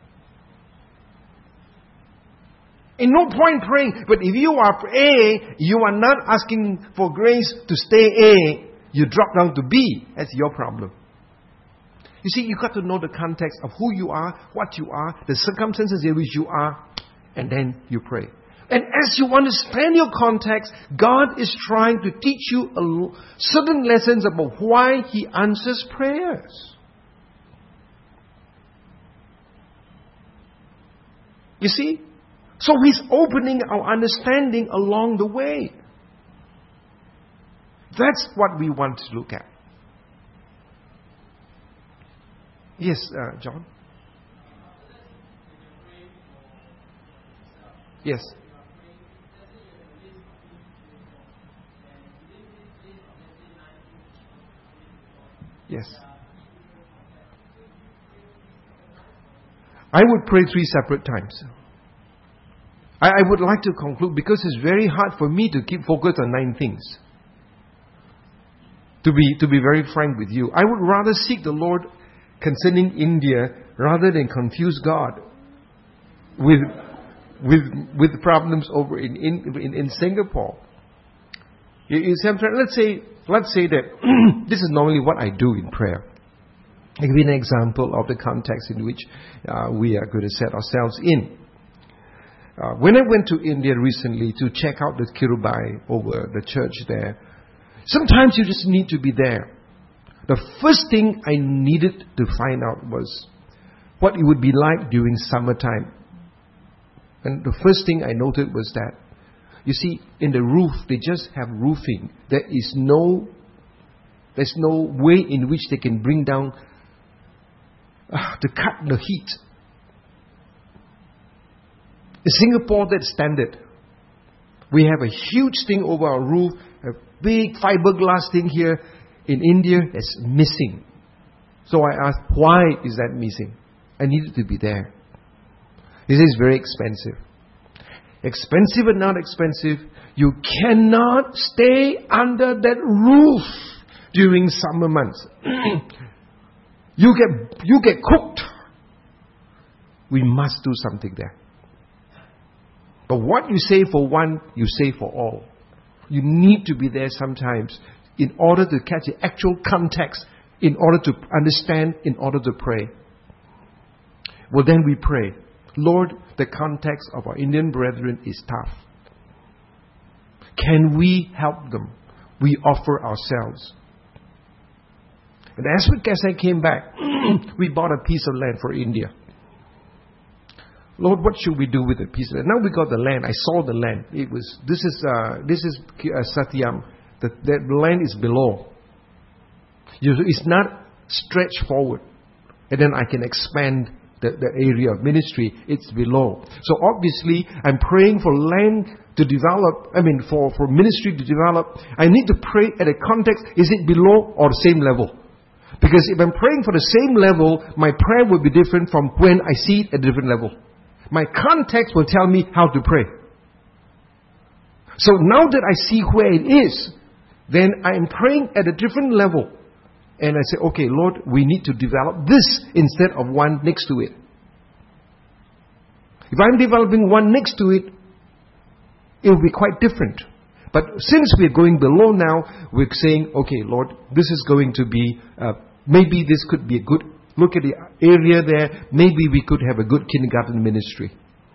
[SPEAKER 1] And no point praying, but if you are A, you are not asking for grace to stay A, you drop down to B. That's your problem. You see, you've got to know the context of who you are, what you are, the circumstances in which you are, and then you pray. And as you understand your context, God is trying to teach you certain lessons about why He answers prayers. You see? So He's opening our understanding along the way. That's what we want to look at. Yes, John? Yes. Yes. I would pray 3 separate times. I would like to conclude because it's very hard for me to keep focused on 9 things. To be very frank with you, I would rather seek the Lord concerning India rather than confuse God with problems over in Singapore. Let's say that this is normally what I do in prayer. I'll give you an example of the context in which we are going to set ourselves in. When I went to India recently to check out the Kirubai over the church there, Sometimes you just need to be there. The first thing I needed to find out was what it would be like during summertime. And the first thing I noted was that, you see, in the roof, they just have roofing. There's no way in which they can bring down to cut the heat. In Singapore, that's standard. We have a huge thing over our roof, a big fiberglass thing here. In India, it's missing. So I asked, why is that missing? I needed to be there. This is very expensive. Expensive and not expensive. You cannot stay under that roof during summer months. You get cooked. We must do something there. But what you say for one, you say for all. You need to be there sometimes in order to catch the actual context, in order to understand, in order to pray. Well, then we pray. Lord, the context of our Indian brethren is tough. Can we help them? We offer ourselves. And as I came back, we bought a piece of land for India. Lord, what should we do with the piece of land? Now we got the land. I saw the land. This is Satyam. The land is below. It's not stretched forward, and then I can expand the area of ministry. It's below. So obviously, I'm praying for land to develop. For ministry to develop. I need to pray at a context. Is it below or the same level? Because if I'm praying for the same level, my prayer will be different from when I see it at a different level. My context will tell me how to pray. So now that I see where it is, then I am praying at a different level. And I say, okay, Lord, we need to develop this instead of one next to it. If I'm developing one next to it, it will be quite different. But since we're going below now, we're saying, okay, Lord, this is going to be, maybe this could be a good, look at the area there, maybe we could have a good kindergarten ministry.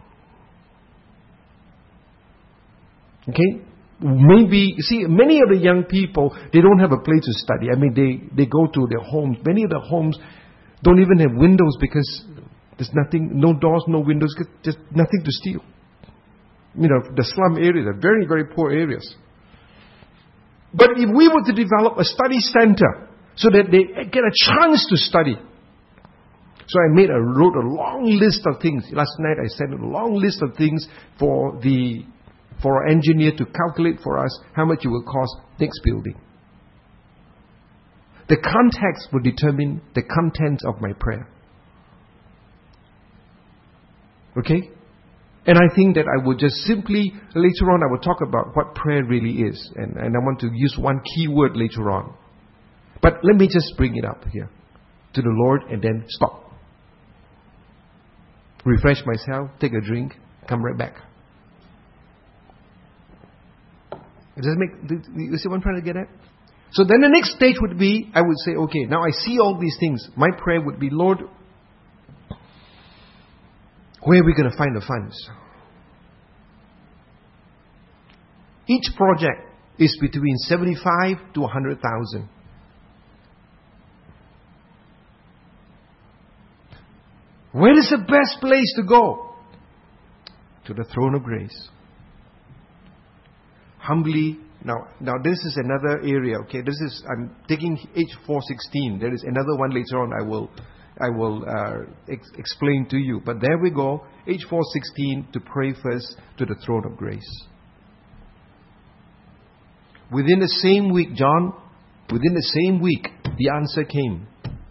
[SPEAKER 1] Okay? Maybe, see, many of the young people, they don't have a place to study. They go to their homes. Many of the homes don't even have windows because there's nothing, no doors, no windows, just nothing to steal. The slum areas are very, very poor areas. But if we were to develop a study center so that they get a chance to study. So I wrote a long list of things. Last night I sent a long list of things for our engineer to calculate for us how much it will cost next building. The context will determine the content of my prayer. Okay? And I think that I will just simply, later on I will talk about what prayer really is. And I want to use one key word later on. But let me just bring it up here to the Lord and then stop. Refresh myself, take a drink, come right back. Does it you see what I'm trying to get at? So then the next stage would be, I would say, okay, now I see all these things. My prayer would be, Lord, where are we going to find the funds? Each project is between 75 to 100,000. Where is the best place to go? To the throne of grace. Humbly. Now this is another area. Okay, I'm taking H416. There is another one later on. I will explain to you. But there we go. H416 to pray first to the throne of grace. Within the same week, the answer came.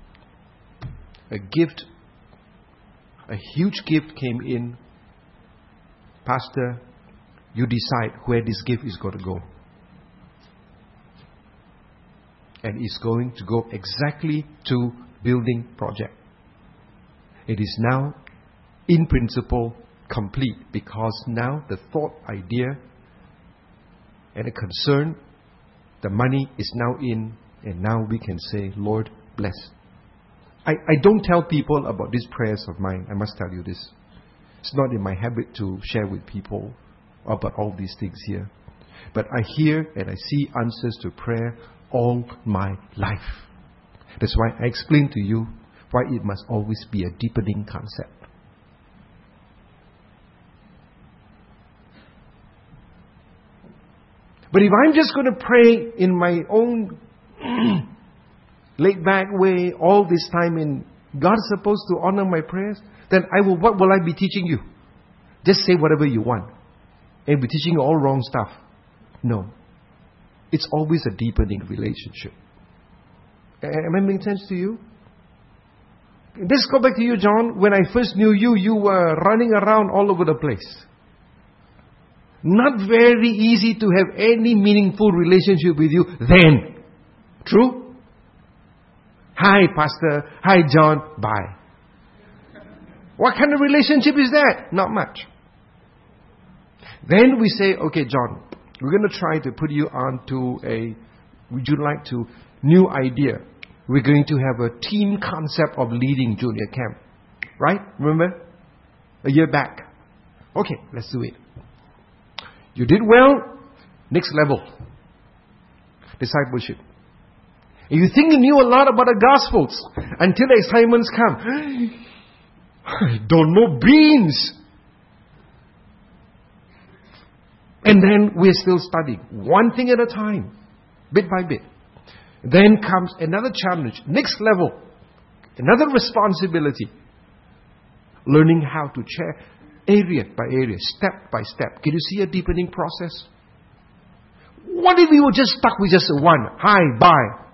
[SPEAKER 1] A huge gift came in. Pastor, you decide where this gift is going to go. And it's going to go exactly to building project. It is now, in principle, complete because now the thought, idea, and the concern, the money is now in, and now we can say, Lord, bless. I don't tell people about these prayers of mine. I must tell you this. It's not in my habit to share with people about all these things here. But I hear and I see answers to prayer all my life. That's why I explained to you why it must always be a deepening concept. But if I'm just going to pray in my own laid back way all this time and God's supposed to honor my prayers, then what will I be teaching you? Just say whatever you want and be teaching you all wrong stuff. No. It's always a deepening relationship. Am I making sense to you? Let's go back to you, John. When I first knew you, you were running around all over the place. Not very easy to have any meaningful relationship with you then. True? Hi, Pastor. Hi, John. Bye. What kind of relationship is that? Not much. Then we say, okay, John, we're going to try to put you onto new idea. We're going to have a team concept of leading junior camp. Right? Remember? A year back. Okay, let's do it. You did well. Next level. Discipleship. And you think you knew a lot about the Gospels until the assignments come. I don't know beans. And then we're still studying. One thing at a time. Bit by bit. Then comes another challenge. Next level. Another responsibility. Learning how to share area by area, step by step. Can you see a deepening process? What if we were just stuck with just one? Hi, bye.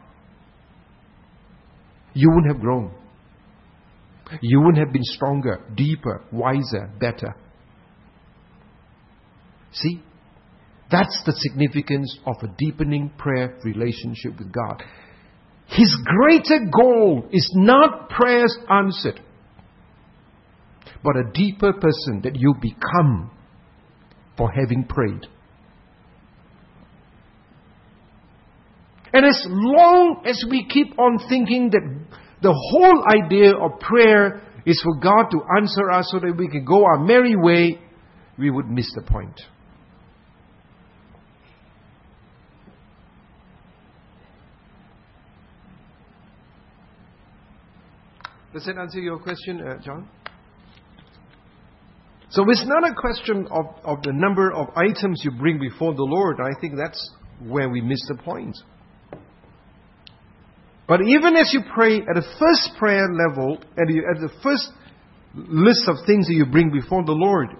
[SPEAKER 1] You wouldn't have grown. You wouldn't have been stronger, deeper, wiser, better. See? That's the significance of a deepening prayer relationship with God. His greater goal is not prayers answered, but a deeper person that you become for having prayed. And as long as we keep on thinking that the whole idea of prayer is for God to answer us so that we can go our merry way, we would miss the point. Does that answer your question, John? So it's not a question of the number of items you bring before the Lord. I think that's where we miss the point. But even as you pray at the first prayer level, at the first list of things that you bring before the Lord,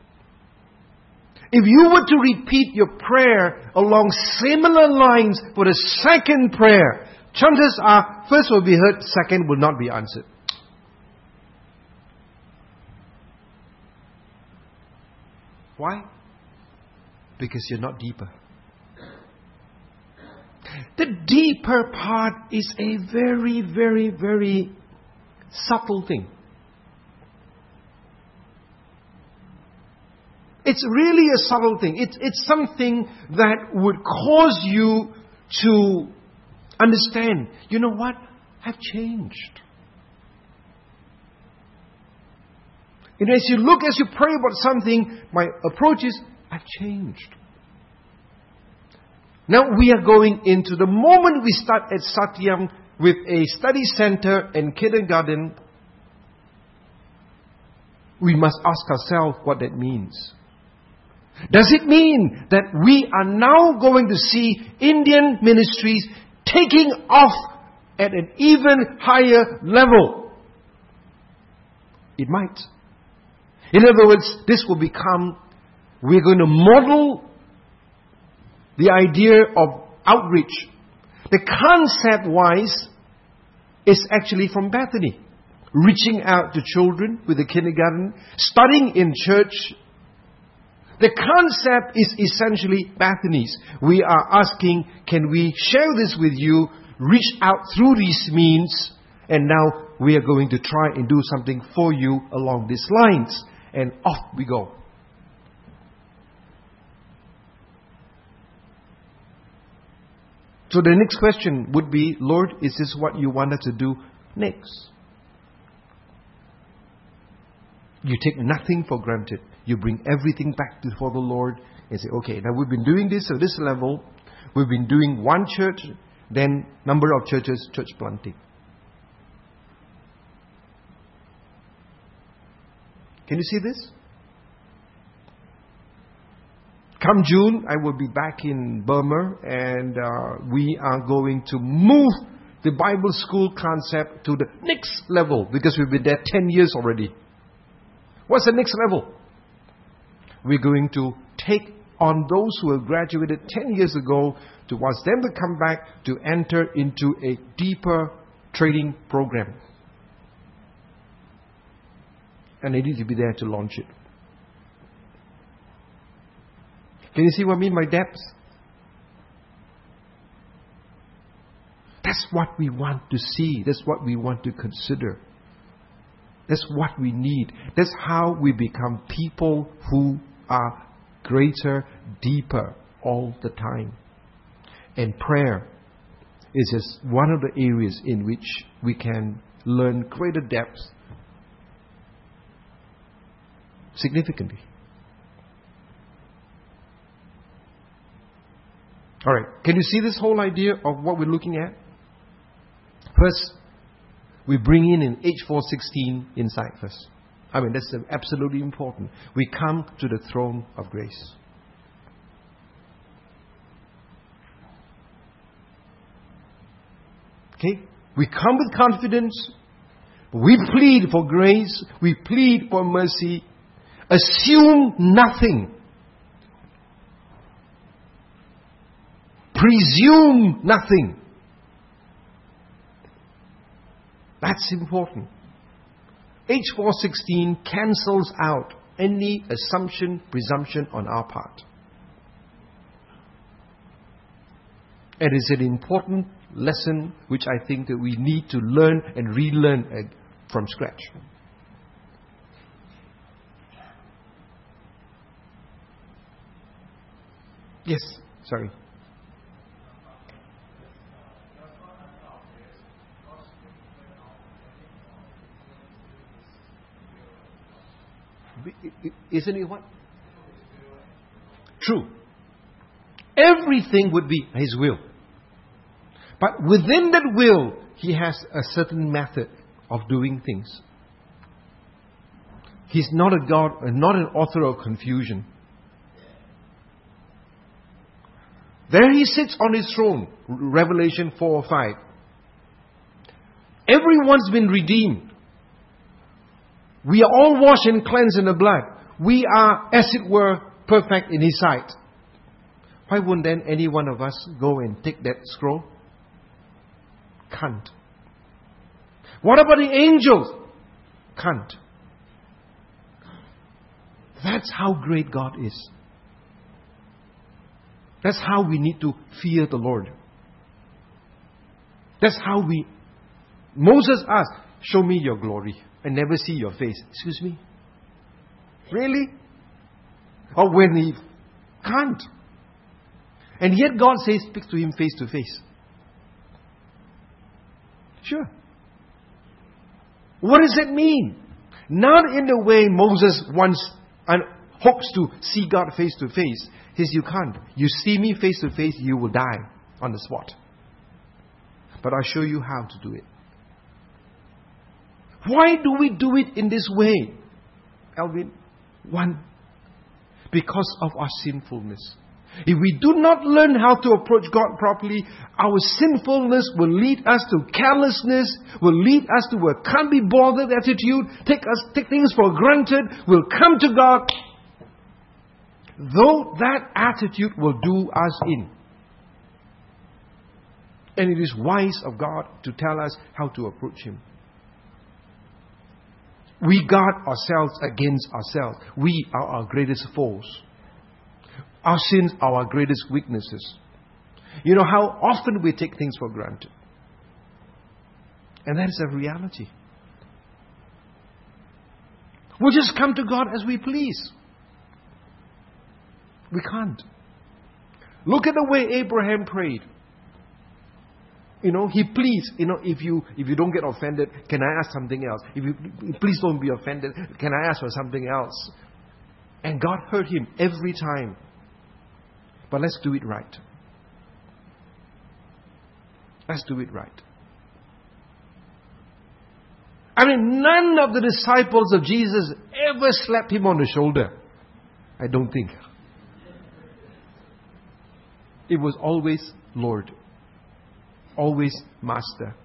[SPEAKER 1] if you were to repeat your prayer along similar lines for the second prayer, chances are first will be heard, second will not be answered. Why? Because you're not deeper. The deeper part is a very, very, very subtle thing. It's really a subtle thing. It's something that would cause you to understand, you know what? I've changed. And as you pray about something, my approach is, I've changed. Now we are going into the moment we start at Satyam with a study center and kindergarten, we must ask ourselves what that means. Does it mean that we are now going to see Indian ministries taking off at an even higher level? It might. In other words, this will become, we're going to model the idea of outreach. The concept-wise is actually from Bethany. Reaching out to children with the kindergarten, studying in church. The concept is essentially Bethany's. We are asking, can we share this with you, reach out through these means, and now we are going to try and do something for you along these lines. And off we go. So the next question would be, Lord, is this what you want us to do next? You take nothing for granted. You bring everything back before the Lord. and say, okay, now we've been doing this at this level. We've been doing one church, then number of churches, church planting. Can you see this? Come June, I will be back in Burma, and we are going to move the Bible school concept to the next level, because we've been there 10 years already. What's the next level? We're going to take on those who have graduated 10 years ago, to want them to come back to enter into a deeper training program. And they need to be there to launch it. Can you see what I mean by depth? That's what we want to see. That's what we want to consider. That's what we need. That's how we become people who are greater, deeper all the time. And prayer is just one of the areas in which we can learn greater depth significantly. All right. Can you see this whole idea of what we're looking at? First, we bring in H416 inside first. I mean, that's absolutely important. We come to the throne of grace. Okay? We come with confidence. We plead for grace. We plead for mercy. Assume nothing. Presume nothing. That's important. H416 cancels out any assumption, presumption on our part. It is an important lesson which I think that we need to learn and relearn from scratch. Yes, sorry. Isn't it what? True. Everything would be His will. But within that will, He has a certain method of doing things. He's not a God, not an author of confusion. There He sits on His throne, Revelation 4 or 5. Everyone's been redeemed. We are all washed and cleansed in the blood. We are, as it were, perfect in His sight. Why wouldn't then any one of us go and take that scroll? Can't. What about the angels? Can't. That's how great God is. That's how we need to fear the Lord. That's how Moses asked, show me your glory and never see your face. Excuse me? Really? Or when he can't. And yet God says, speak to him face to face. Sure. What does that mean? Not in the way Moses wants and hopes to see God face to face. He says, you can't. You see me face to face, you will die on the spot. But I'll show you how to do it. Why do we do it in this way, Alvin? One, because of our sinfulness. If we do not learn how to approach God properly, our sinfulness will lead us to carelessness, will lead us to a can't be bothered attitude, take things for granted, will come to God, though that attitude will do us in. And it is wise of God to tell us how to approach Him. We guard ourselves against ourselves. We are our greatest foes. Our sins are our greatest weaknesses. You know how often we take things for granted. And that is a reality. We'll just come to God as we please. We can't. Look at the way Abraham prayed. You know, he pleads, if you don't get offended, can I ask something else? Please don't be offended. Can I ask for something else? And God heard him every time. But let's do it right. Let's do it right. I mean, none of the disciples of Jesus ever slapped him on the shoulder. I don't think. It was always Lord. Always Master.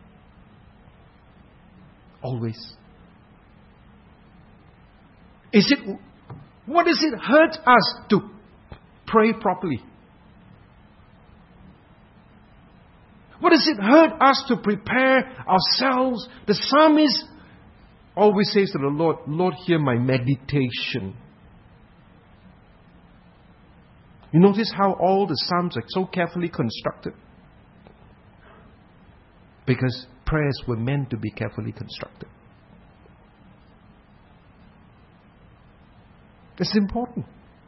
[SPEAKER 1] Always. What does it hurt us to pray properly? What does it hurt us to prepare ourselves? The psalmist always says to the Lord, Lord, hear my meditation. You notice how all the psalms are so carefully constructed? Because prayers were meant to be carefully constructed. It's important.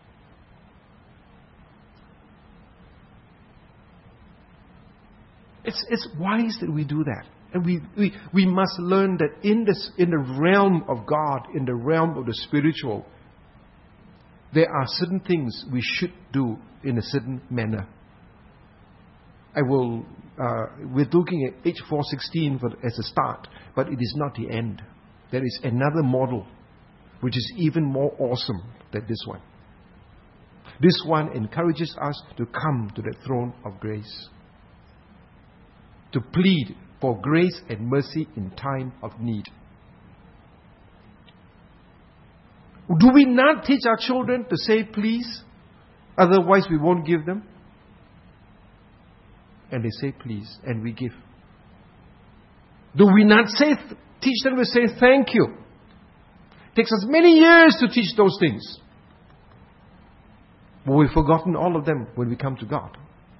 [SPEAKER 1] It's wise that we do that. And we must learn that in the realm of God, in the realm of the spiritual, there are certain things we should do in a certain manner. We're looking at H416 as a start, but it is not the end. There is another model which is even more awesome than this one. This one encourages us to come to the throne of grace, to plead for grace and mercy in time of need. Do we not teach our children to say please? Otherwise we won't give them. And they say please, and we give. Do we not teach them to say thank you? It takes us many years to teach those things. But we've forgotten all of them when we come to God.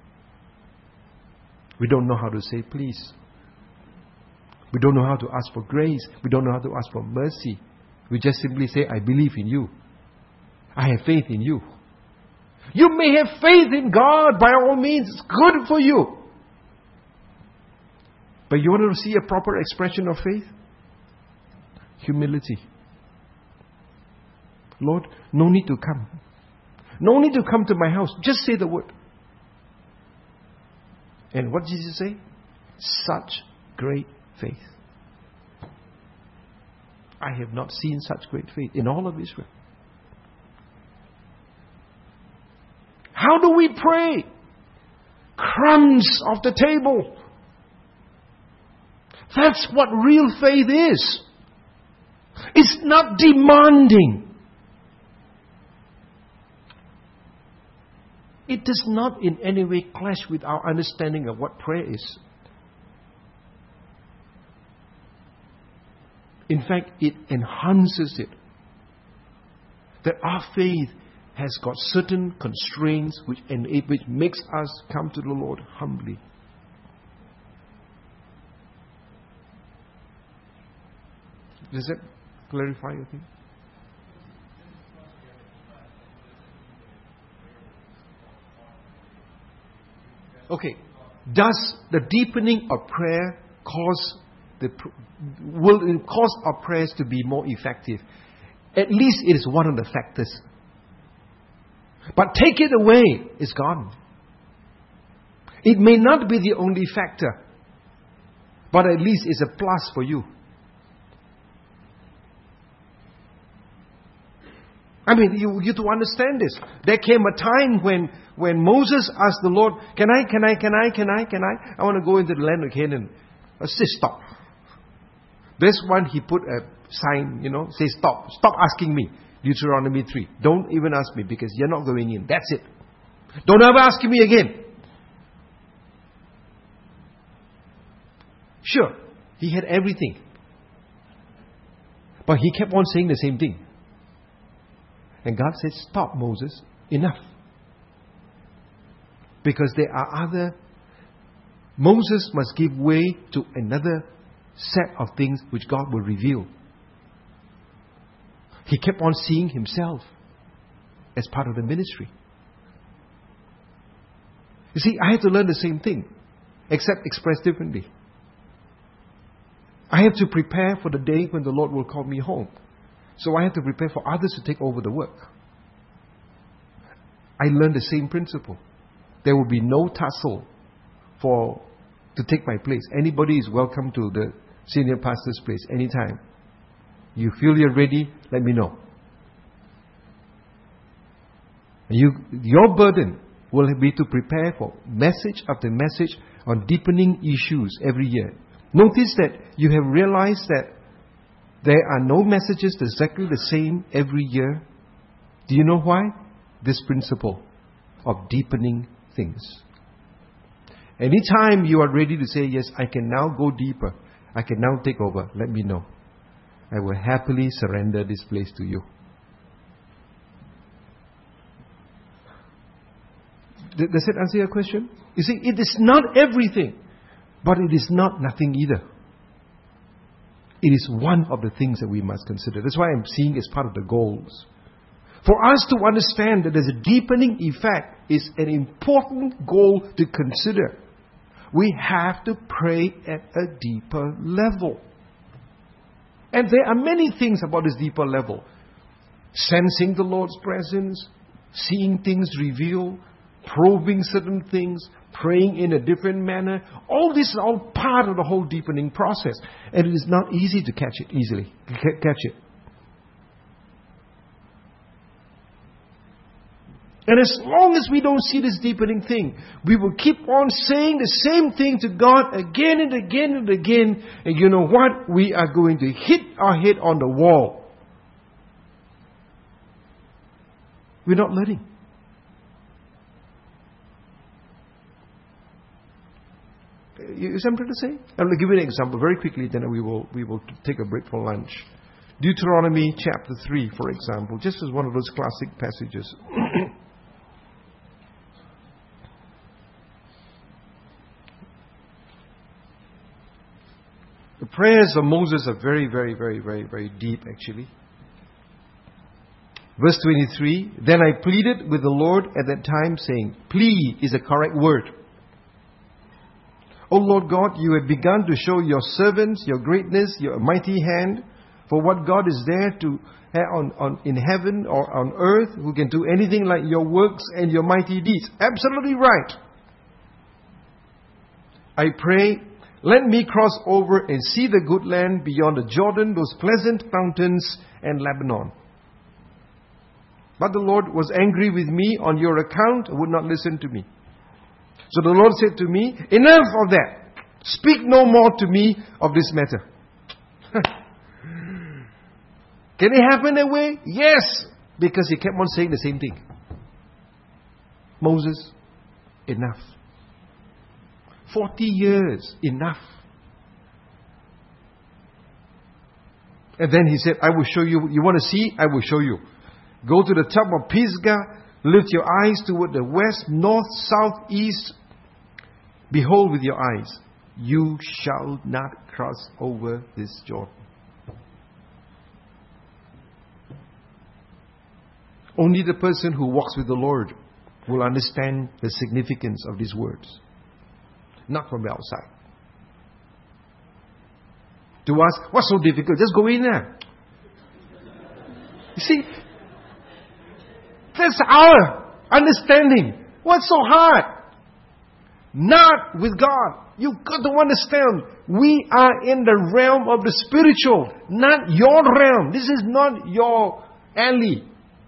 [SPEAKER 1] We don't know how to say please. We don't know how to ask for grace. We don't know how to ask for mercy. We just simply say, I believe in you. I have faith in you. You may have faith in God, by all means. It's good for you. But you want to see a proper expression of faith? Humility. Lord, no need to come. No need to come to my house. Just say the word. And what did Jesus say? Such great faith. I have not seen such great faith in all of Israel. How do we pray? Crumbs off the table. That's what real faith is. It's not demanding. It does not in any way clash with our understanding of what prayer is. In fact, it enhances it. That our faith has got certain constraints which makes us come to the Lord humbly. Does that clarify your thing? Okay. Does the deepening of prayer will cause our prayers to be more effective? At least it is one of the factors. But take it away, it's gone. It may not be the only factor, but at least it's a plus for you. I mean, you to understand this. There came a time when Moses asked the Lord, Can I? I want to go into the land of Canaan. I said, stop. This one, he put a sign, says, stop asking me. Deuteronomy 3. Don't even ask me because you're not going in. That's it. Don't ever ask me again. Sure, he had everything. But he kept on saying the same thing. And God said, stop, Moses. Enough. Because there are Moses must give way to another set of things which God will reveal. He kept on seeing himself as part of the ministry. You see, I have to learn the same thing, except expressed differently. I have to prepare for the day when the Lord will call me home. So I have to prepare for others to take over the work. I learned the same principle. There will be no tussle to take my place. Anybody is welcome to the senior pastor's place anytime. You feel you're ready, let me know. Your burden will be to prepare for message after message on deepening issues every year. Notice that you have realized that there are no messages exactly the same every year. Do you know why? This principle of deepening things. Anytime you are ready to say, yes, I can now go deeper, I can now take over, let me know. I will happily surrender this place to you. Does it answer your question? You see, it is not everything, but it is not nothing either. It is one of the things that we must consider. That's why I'm seeing as part of the goals. For us to understand that there's a deepening effect is an important goal to consider. We have to pray at a deeper level. And there are many things about this deeper level. Sensing the Lord's presence, seeing things revealed, probing certain things, praying in a different manner. All this is all part of the whole deepening process. And it is not easy to catch it easily. Catch it. And as long as we don't see this deepening thing, we will keep on saying the same thing to God again and again and again. And you know what? We are going to hit our head on the wall. We're not learning. Is something to say? I'm going to give you an example very quickly, then we will take a break for lunch. Deuteronomy chapter 3, for example, just as one of those classic passages. The prayers of Moses are very, very, very, very, very deep, actually. Verse 23, then I pleaded with the Lord at that time, saying, plea is a correct word. O Lord God, you have begun to show your servants your greatness, your mighty hand. For what God is there to in heaven or on earth who can do anything like your works and your mighty deeds? Absolutely right. I pray, let me cross over and see the good land beyond the Jordan, those pleasant mountains and Lebanon. But the Lord was angry with me on your account and would not listen to me. So the Lord said to me, enough of that. Speak no more to me of this matter. Can it happen that way? Yes. Because he kept on saying the same thing. Moses, enough. 40 years, enough. And then he said, I will show you. You want to see? I will show you. Go to the top of Pisgah. Lift your eyes toward the west, north, south, east. Behold with your eyes. You shall not cross over this Jordan. Only the person who walks with the Lord will understand the significance of these words. Not from the outside. To us, what's so difficult? Just go in there. You see, that's our understanding. What's so hard? Not with God. You've got to understand, we are in the realm of the spiritual, not your realm. This is not your alley.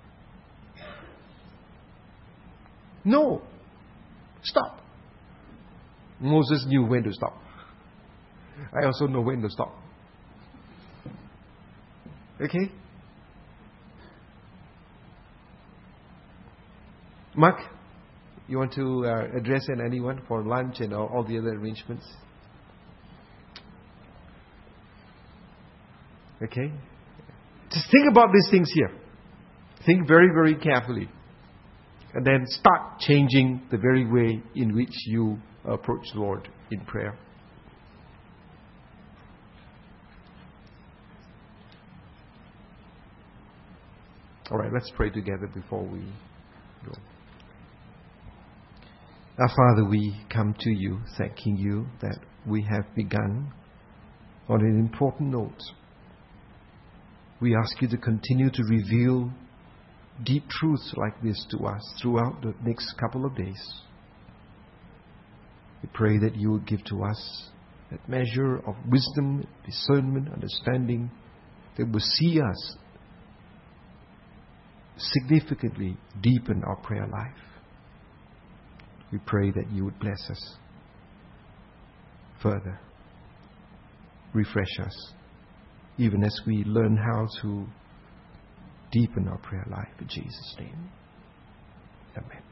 [SPEAKER 1] No. Stop. Moses knew when to stop. I also know when to stop. Okay? Mark, you want to address anyone for lunch and all the other arrangements? Okay? Just think about these things here. Think very, very carefully. And then start changing the very way in which you approach the Lord in prayer. All right, let's pray together before we go. Our Father, we come to you thanking you that we have begun on an important note. We ask you to continue to reveal deep truths like this to us throughout the next couple of days. We pray that you will give to us that measure of wisdom, discernment, understanding that will see us significantly deepen our prayer life. We pray that you would bless us further, refresh us, even as we learn how to deepen our prayer life. In Jesus' name, amen.